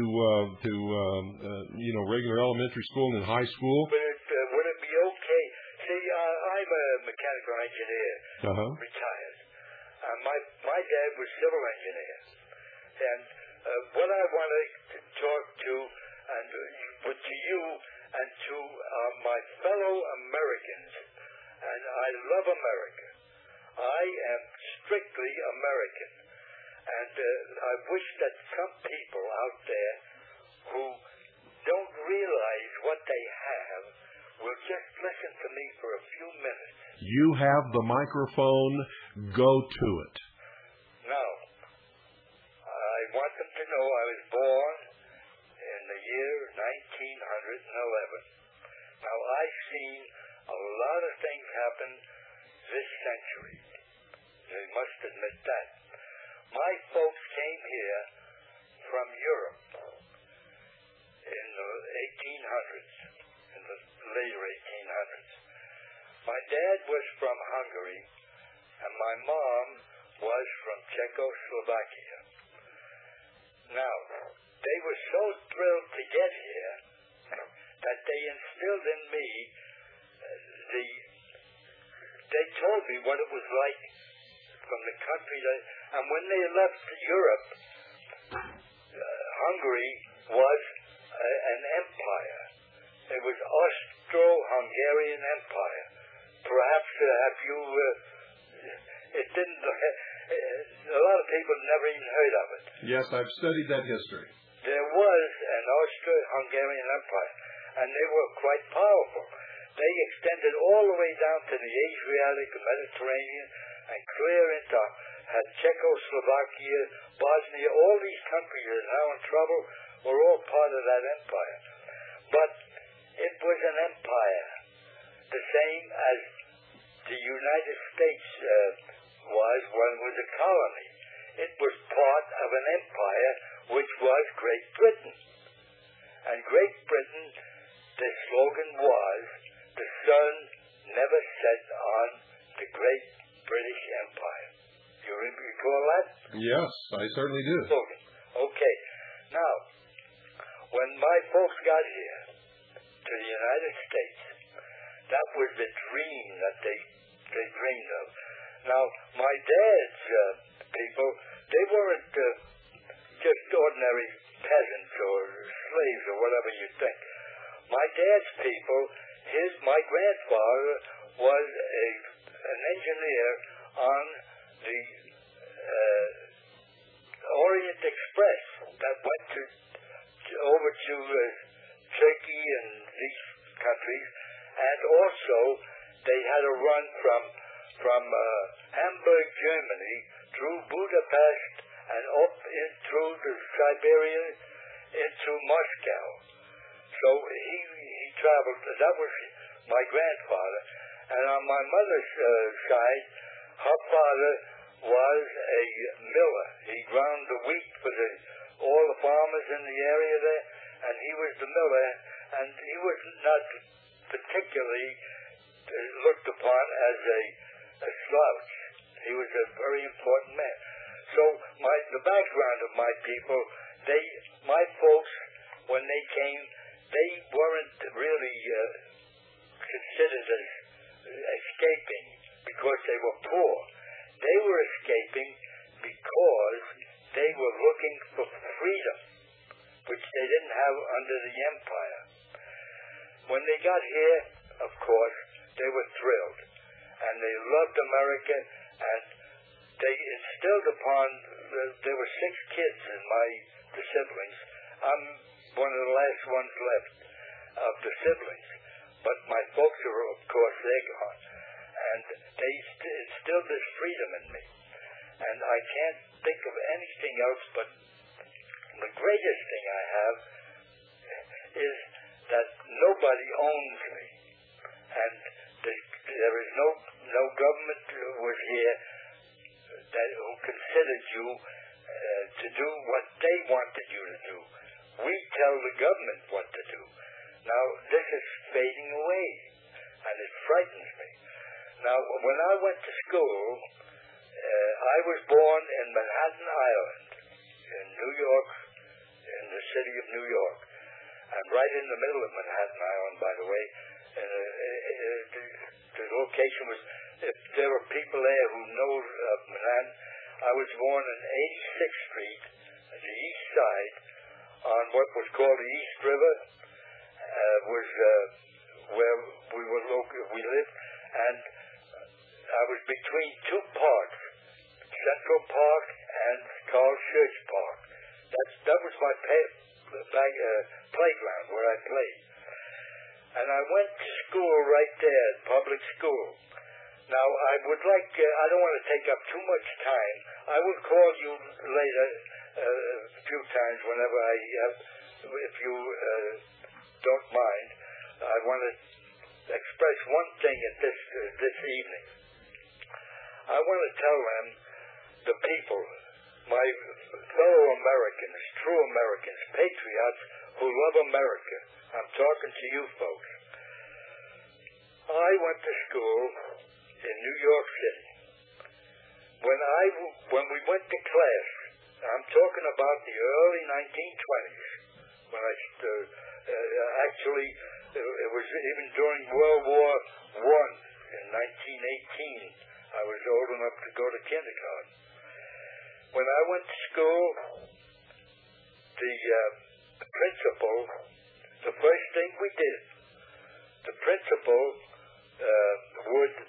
regular elementary school and high school. But would it be okay? See, I'm a mechanical engineer, retired. My dad was civil engineer. And what I want to talk to you and to my fellow Americans, and I love America. I am strictly American. And I wish that some people out there who don't realize what they have will just listen to me for a few minutes. You have the microphone. Go to it. Now, I want them to know I was born in the year 1911. Now, I've seen a lot of things happen this century. They must admit that. My folks came here from Europe in the 1800s, in the later 1800s. My dad was from Hungary, and my mom was from Czechoslovakia. Now, they were so thrilled to get here that they instilled in me they told me what it was like from the country. And when they left Europe, Hungary was an empire. It was Austro-Hungarian Empire. perhaps have you, it didn't, a lot of people never even heard of it. Yes, I've studied that history. There was an Austro-Hungarian Empire, and they were quite powerful. They extended all the way down to the Adriatic, Mediterranean, and clear into Czechoslovakia, Bosnia. All these countries that are now in trouble were all part of that empire. But it was an empire, the same as the United States was when it was a colony. It was part of an empire which was Great Britain. And Great Britain, the slogan was, the sun never set on the great British Empire. You recall that? Yes, I certainly do. Slogan. Okay. Now, when my folks got here to the United States, that was the dream that they dreamed of. Now, my dad's people, they weren't just ordinary peasants or slaves or whatever you think. My dad's people, my grandfather was an engineer on the Orient Express that went over to Turkey and these countries, and also they had a run from Hamburg, Germany, through Budapest and up in through the Siberia into Moscow. So he traveled. That was my grandfather. And on my mother's side, her father was a miller. He ground the wheat for all the farmers in the area there, and he was the miller. And he was not particularly looked upon as a slouch. He was a very important man. So the background of my people, my folks, when they came, they weren't really considered as escaping because they were poor. They were escaping because they were looking for freedom, which they didn't have under the empire. When they got here, of course, they were thrilled, and they loved America, and they instilled upon, there were 6 kids in the siblings. I'm one of the last ones left of the siblings, but my folks are, of course, they're gone, and they instilled this freedom in me, and I can't think of anything else, but the greatest thing I have is that nobody owns me, and there is no government was here who considered you to do what they wanted you to do. We tell the government what to do. Now, this is fading away, and it frightens me. Now, when I went to school, I was born in Manhattan Island, in New York, in the city of New York. And right in the middle of Manhattan Island, by the way, the location was, if there were people there who know Manhattan, I was born on 86th Street, on the east side, on what was called the East River, was where we lived, and I was between 2 parks, Central Park and Carl Church Park. That was my playground where I played. And I went to school right there, public school. Now, I would like, I don't want to take up too much time. I will call you later a few times whenever I have, if you don't mind. I want to express one thing at this evening. I want to tell them, the people, my fellow Americans, true Americans, patriots who love America. I'm talking to you folks. I went to school in New York City. When we went to class, I'm talking about the early 1920s, when actually, it was even during World War I in 1918, I was old enough to go to kindergarten. When I went to school, the principal, the first thing we did, the principal would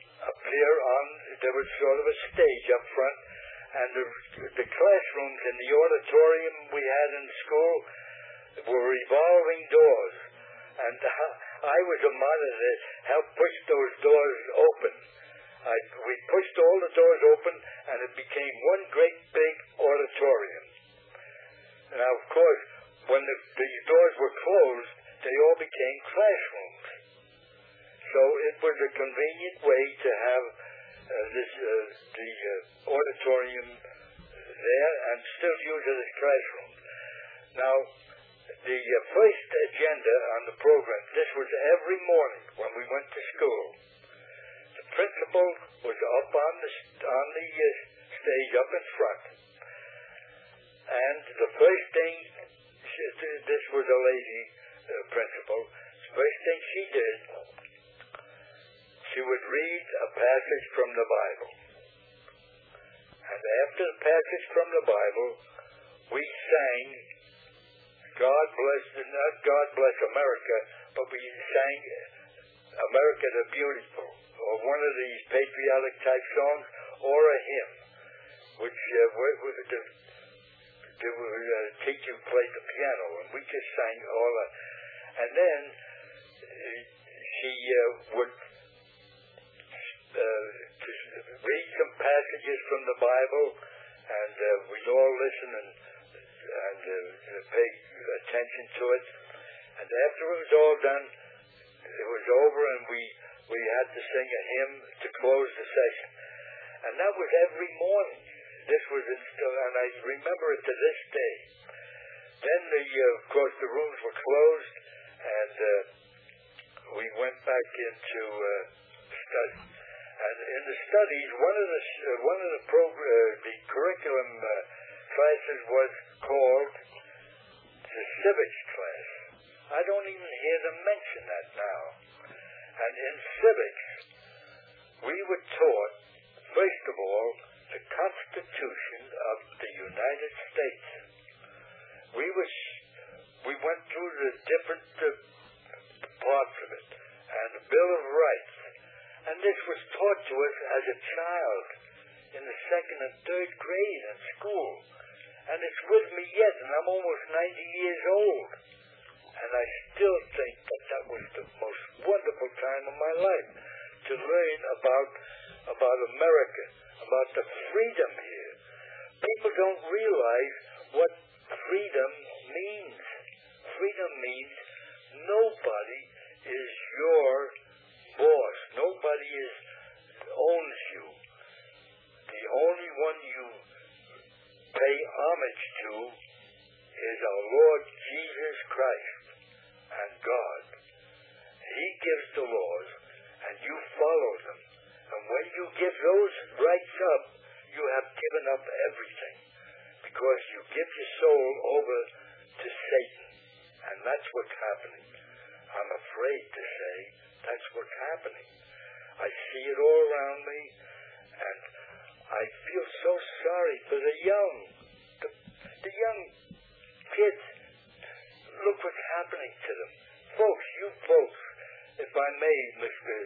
there was sort of a stage up front, and the classrooms in the auditorium we had in school were revolving doors, and I was a monitor that helped push those doors open. We pushed all the doors open, and it became one great big auditorium. Now, of course, when the doors were closed, they all became classrooms. So it was a convenient way to have the auditorium there and still use it as classrooms. Now, the first agenda on the program, this was every morning when we went to school. The principal was up on the stage up in front. And the first thing, this was a lady principal, the first thing she did, she would read a passage from the Bible. And after the passage from the Bible, we sang God Bless America, but we sang America the Beautiful, or one of these patriotic type songs, or a hymn, which the teacher played the piano, and we just sang all that. And then she would read some passages from the Bible, and we'd all listen and pay attention to it. And after it was all done, it was over, and we had to sing a hymn to close the session. And that was every morning. This was instilled, and I remember it to this day. Then of course, the rooms were closed, and we went back into study. And in the studies, one of the curriculum classes was called the civics class. I don't even hear them mention that now. And in civics, we were taught, first of all, the Constitution of the United States. We went through the different parts of it, and the Bill of Rights. And this was taught to us as a child in the 2nd and 3rd grade in school. And it's with me yet, and I'm almost 90 years old. And I still think that was the most wonderful time of my life, to learn about America, about the freedom here. People don't realize what freedom means. Freedom means nobody is your boss. Nobody owns you. The only one you pay homage to is our Lord Jesus Christ and God. He gives the laws, and you follow them. And when you give those rights up, you have given up everything, because you give your soul over to Satan. And that's what's happening. I'm afraid to say that's what's happening. I see it all around me, and I feel so sorry for the young kids. Look what's happening to them. Folks, you folks, if I may, Mr.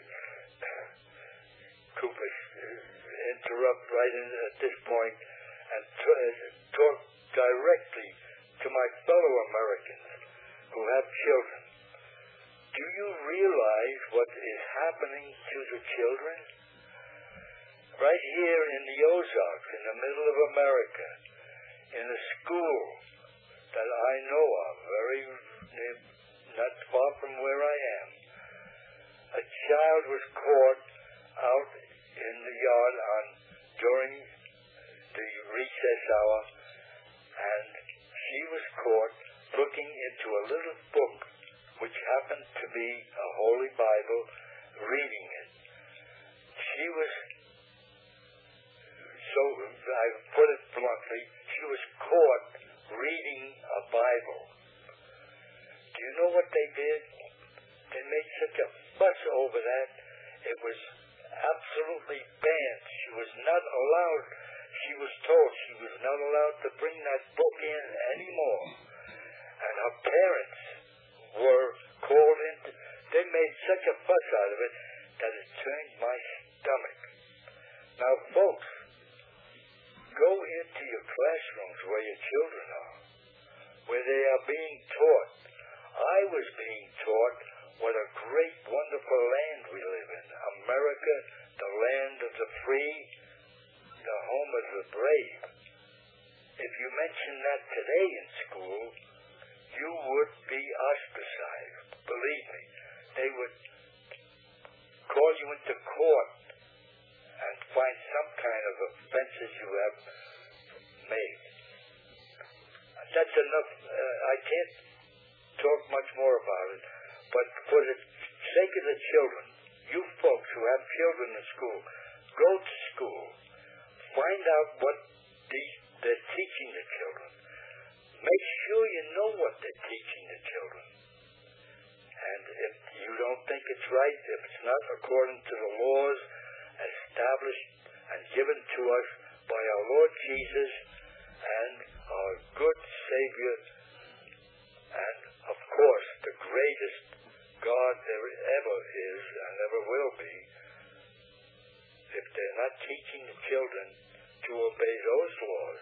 Cooper, interrupt right at this point and talk directly to my fellow Americans who have children. Do you realize what is happening to the children? Right here in the Ozarks, in the middle of America, in a school that I know of, not far from where I am, a child was caught out in the yard during the recess hour, and she was caught looking into a little book which happened to be a Holy Bible, reading it. She was, so I put it bluntly, she was caught reading a Bible. Do you know what they did? They made such a fuss over that. It was absolutely banned. She was not allowed, she was told she was not allowed to bring that book in anymore. And her parents were called in. They made such a fuss out of it that it turned my stomach. Now, classrooms where your children are, where they are being taught. I was being taught what a great, wonderful land we live in. America, the land of the free, the home of the brave. If you mention that today in school, you would be ostracized. Believe me, they would call you into court and find some kind of offenses you have made. That's enough. I can't talk much more about it, but for the sake of the children, you folks who have children in school, go to school, find out what they're teaching the children. Make sure you know what they're teaching the children. And if you don't think it's right, if it's not according to the laws established and given to us by our Lord Jesus and our good Savior, and of course the greatest God there ever is and ever will be, if they're not teaching the children to obey those laws,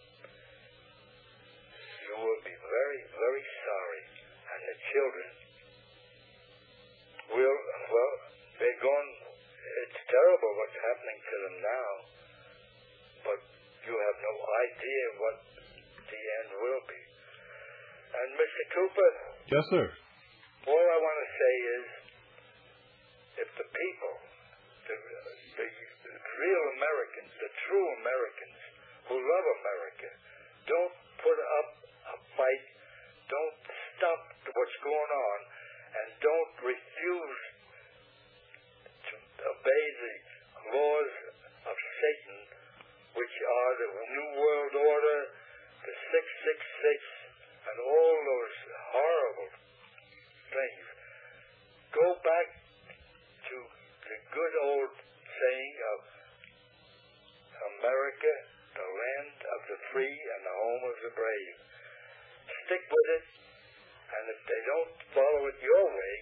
you will be very, very sorry. And the children will, well, they're gone. It's terrible what's happening to them now, but you have no idea what the end will be. And Mr. Cooper? Yes, sir. All I want to say is, if the people, the real Americans, the true Americans who love America, don't put up a fight, don't stop what's going on, and don't refuse to obey the laws of Satan, which are the New World Order, the 666, and all those horrible things. Go back to the good old saying of America, the land of the free and the home of the brave. Stick with it, and if they don't follow it your way,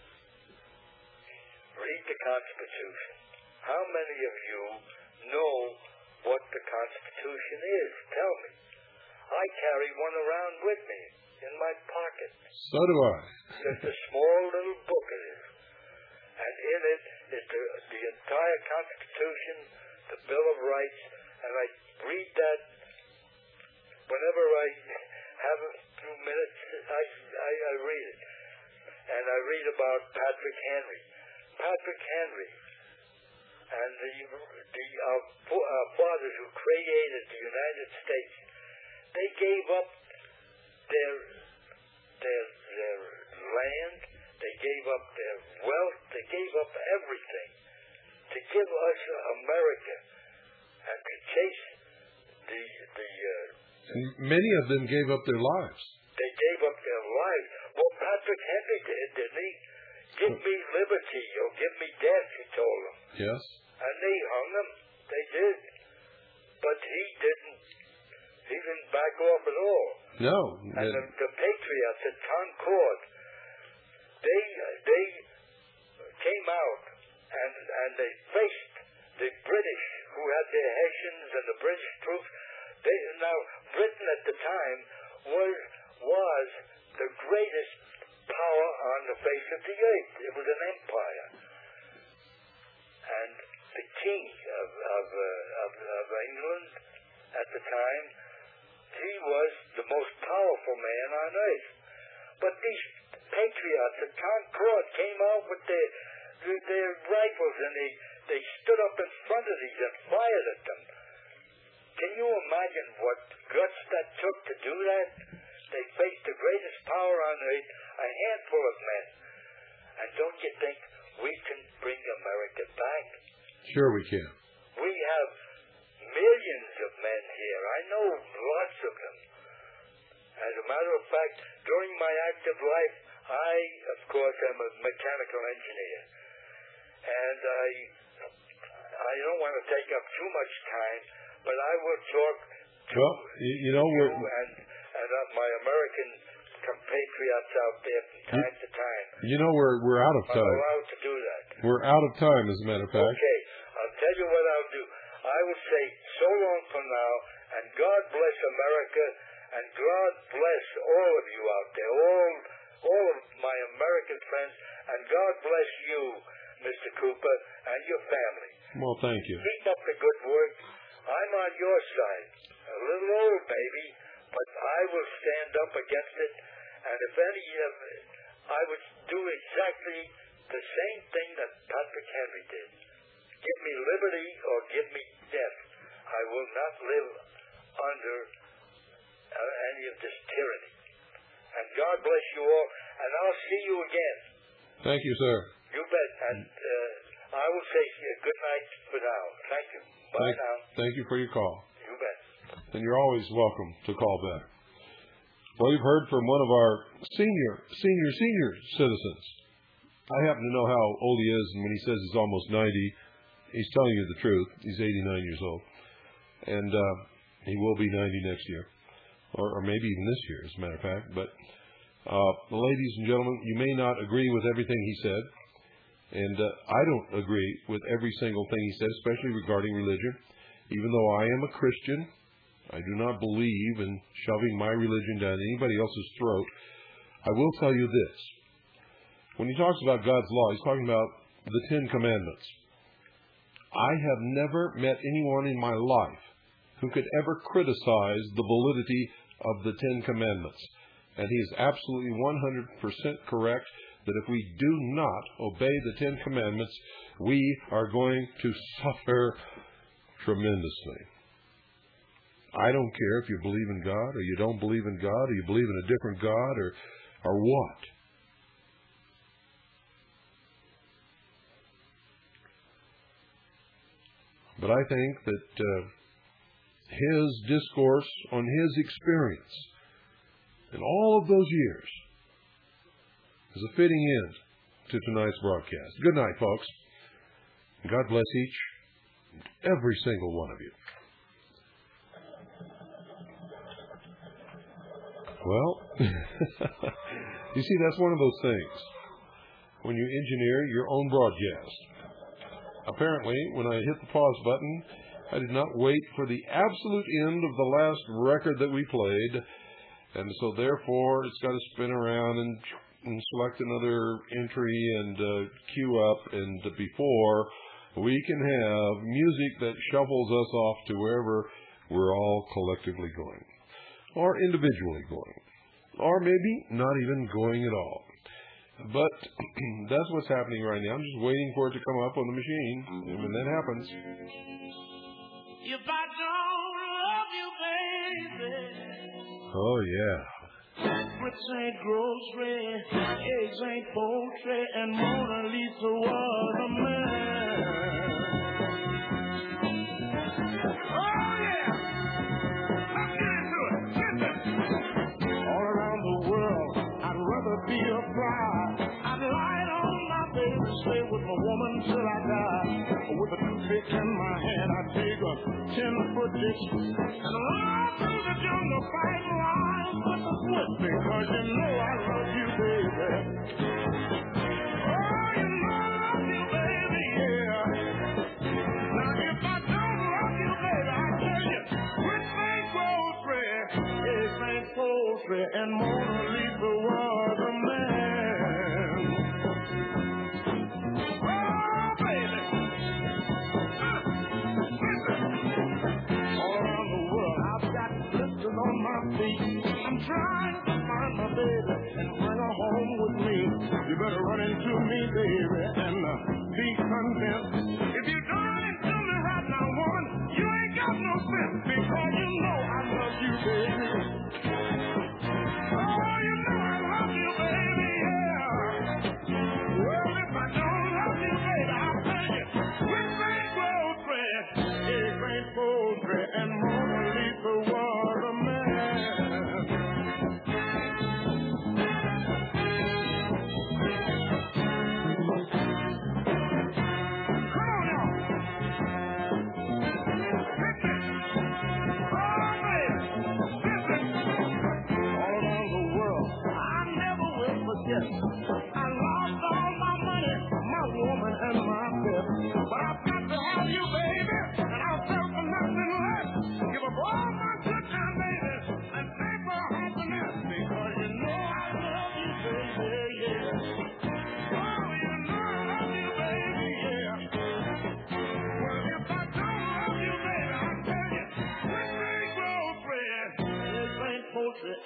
read the Constitution. How many of you know what the Constitution is? Tell me. I carry one around with me in my pocket. So do I. Just a small little book it is. And in it is the entire Constitution, the Bill of Rights, and I read that whenever I have a few minutes, I read it. And I read about Patrick Henry. Patrick Henry and our fathers who created the United States, they gave up their land, they gave up their wealth, they gave up everything to give us America and to chase Many of them gave up their lives. They gave up their lives. Well, Patrick Henry did, didn't he? Give me liberty or give me death, he told them. Yes. And they hung him. They did. But he didn't back off at all. No. And the patriots at Concord, they came out and they faced the British who had their Hessians and the British troops. Now, Britain at the time was the greatest power on the face of the earth. It was an empire. And the king of England at the time, he was the most powerful man on earth. But these patriots at Concord came out with their rifles and they stood up in front of these and fired at them. Can you imagine what guts that took to do that? They faced the greatest power on earth, a handful of men. And don't you think we can bring America back? Sure we can. We have millions of men here. I know lots of them. As a matter of fact, during my active life, I, of course, am a mechanical engineer. And I don't want to take up too much time, but I will talk to you know, and my American compatriots out there from time to time. You know, we're out of time. I'm allowed to do that. We're out of time, as a matter of fact. Okay, I'll tell you what I'll do. I will say so long from now, and God bless America, and God bless all of you out there, all of my American friends, and God bless you, Mr. Cooper, and your family. Well, thank you. Keep up the good work. I'm on your side. A little old, maybe, but I will stand up against it, and if any of I would do exactly the same thing that Patrick Henry did. Give me liberty or give me death. I will not live under any of this tyranny. And God bless you all, and I'll see you again. Thank you, sir. You bet. And I will say good night for now. Thank you. Bye now. Thank you for your call. You bet. And you're always welcome to call back. Well, you've heard from one of our senior citizens. I happen to know how old he is, and when he says he's almost 90, he's telling you the truth. He's 89 years old. And he will be 90 next year, or maybe even this year, as a matter of fact. But ladies and gentlemen, you may not agree with everything he said, and I don't agree with every single thing he said, especially regarding religion. Even though I am a Christian, I do not believe in shoving my religion down anybody else's throat. I will tell you this. When he talks about God's law, he's talking about the Ten Commandments. I have never met anyone in my life who could ever criticize the validity of the Ten Commandments. And he is absolutely 100% correct that if we do not obey the Ten Commandments, we are going to suffer tremendously. I don't care if you believe in God or you don't believe in God or you believe in a different God or what. But I think that his discourse on his experience in all of those years is a fitting end to tonight's broadcast. Good night, folks. God bless each and every single one of you. Well, you see, that's one of those things when you engineer your own broadcast. Apparently, when I hit the pause button, I did not wait for the absolute end of the last record that we played, and so therefore it's got to spin around and select another entry and queue up, and before we can have music that shuffles us off to wherever we're all collectively going, or individually going, or maybe not even going at all. But that's what's happening right now. I'm just waiting for it to come up on the machine. And when that happens... If I don't love you, baby. Oh, yeah. Bricks ain't grocery, eggs ain't poultry, and Mona Lisa was a man. Oh, yeah. Let's get into it. Listen. All around the world, I'd rather be a fly. I'd lie on my bed and stay with my woman till I die. With a toothpick in my hand, I'd dig a 10-foot ditch and run through the jungle fighting lions with the foot, because you know I love you, baby. Oh, you know I love you, baby, yeah. Now if I don't love you, baby, I tell you, which ain't grocery, eggs ain't poultry, and Mona Lisa was a man. Oh, baby. All around the world, I've got blisters on my feet. I'm trying to find my baby and bring her home with me. You better run into me, baby, and be convinced. If you don't run into me right now, woman, you ain't got no sense, because you know I love you, baby. Oh, you know I love you, baby, yeah. Well, if I don't love you, baby, I'll tell you, which ain't grocery, eggs ain't poultry, and Mona Lisa was a man. Come on, y'all. Listen. Oh, baby. Listen. All around the world, I never will forget. I lost all my money, my woman, and my pet. But I've got to have you, baby, and I'll sell for nothing less. Give up all my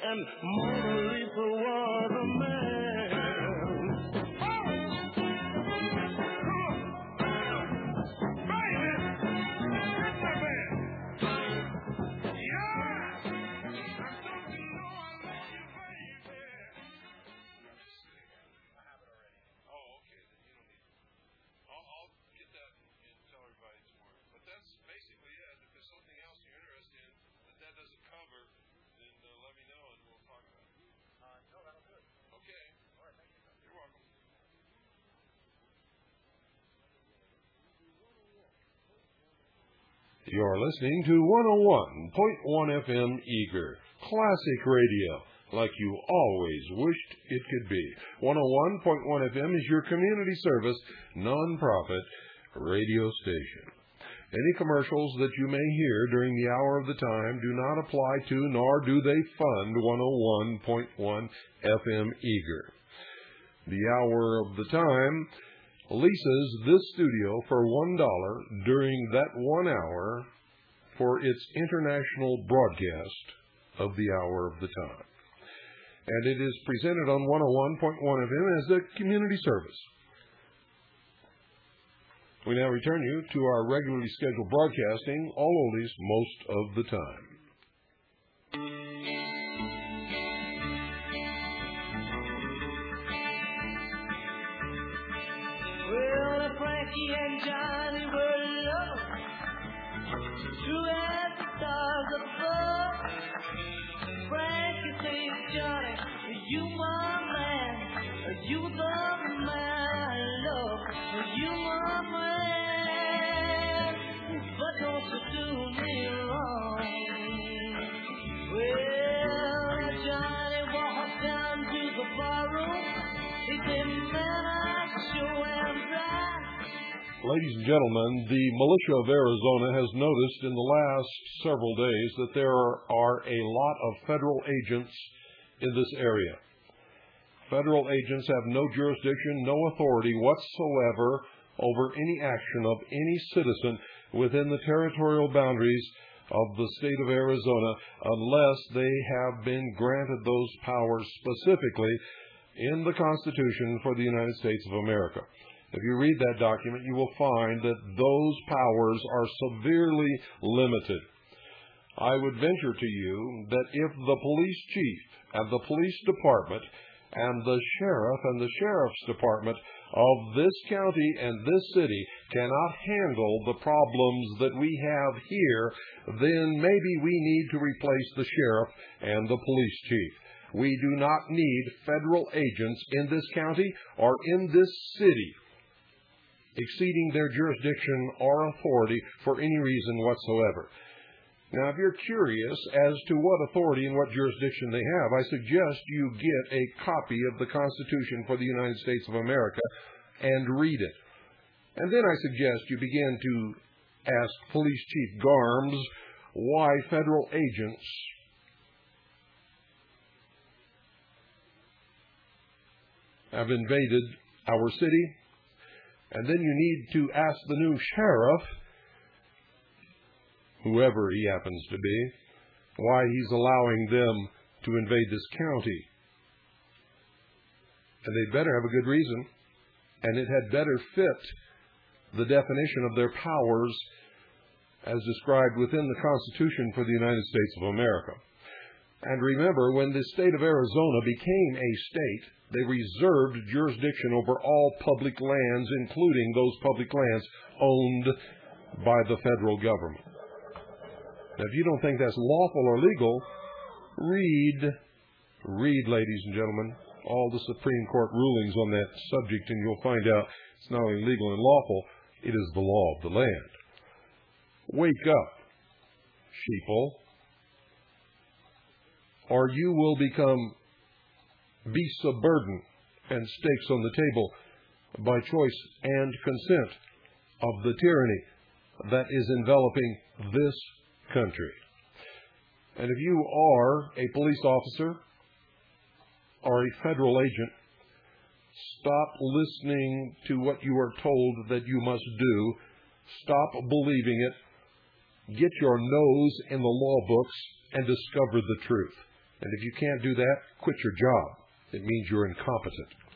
and Mona Lisa was a man. You're listening to 101.1 FM Eager, classic radio, like you always wished it could be. 101.1 FM is your community service, non-profit radio station. Any commercials that you may hear during the hour of the time do not apply to, nor do they fund 101.1 FM Eager. The hour of the time leases this studio for $1 during that 1 hour for its international broadcast of the hour of the time. And it is presented on 101.1 FM as a community service. We now return you to our regularly scheduled broadcasting, all oldies most of the time. Well, Frankie and Johnny were lovers, true as the stars above. Frankie said, Johnny, you my man, you the man I love, you my man, but don't you do me wrong. Well, Johnny walked down to the barroom, he said, man, I sure am dry. Ladies and gentlemen, the militia of Arizona has noticed in the last several days that there are a lot of federal agents in this area. Federal agents have no jurisdiction, no authority whatsoever over any action of any citizen within the territorial boundaries of the state of Arizona unless they have been granted those powers specifically in the Constitution for the United States of America. If you read that document, you will find that those powers are severely limited. I would venture to you that if the police chief and the police department and the sheriff and the sheriff's department of this county and this city cannot handle the problems that we have here, then maybe we need to replace the sheriff and the police chief. We do not need federal agents in this county or in this city exceeding their jurisdiction or authority for any reason whatsoever. Now, if you're curious as to what authority and what jurisdiction they have, I suggest you get a copy of the Constitution for the United States of America and read it. And then I suggest you begin to ask Police Chief Garms why federal agents have invaded our city. And then you need to ask the new sheriff, whoever he happens to be, why he's allowing them to invade this county. And they'd better have a good reason, and it had better fit the definition of their powers as described within the Constitution for the United States of America. And remember, when the state of Arizona became a state, they reserved jurisdiction over all public lands, including those public lands owned by the federal government. Now, if you don't think that's lawful or legal, read, ladies and gentlemen, all the Supreme Court rulings on that subject, and you'll find out it's not only legal and lawful, it is the law of the land. Wake up, sheeple, or you will become beasts of burden and stakes on the table by choice and consent of the tyranny that is enveloping this country. And if you are a police officer or a federal agent, stop listening to what you are told that you must do. Stop believing it. Get your nose in the law books and discover the truth. And if you can't do that, quit your job. It means you're incompetent.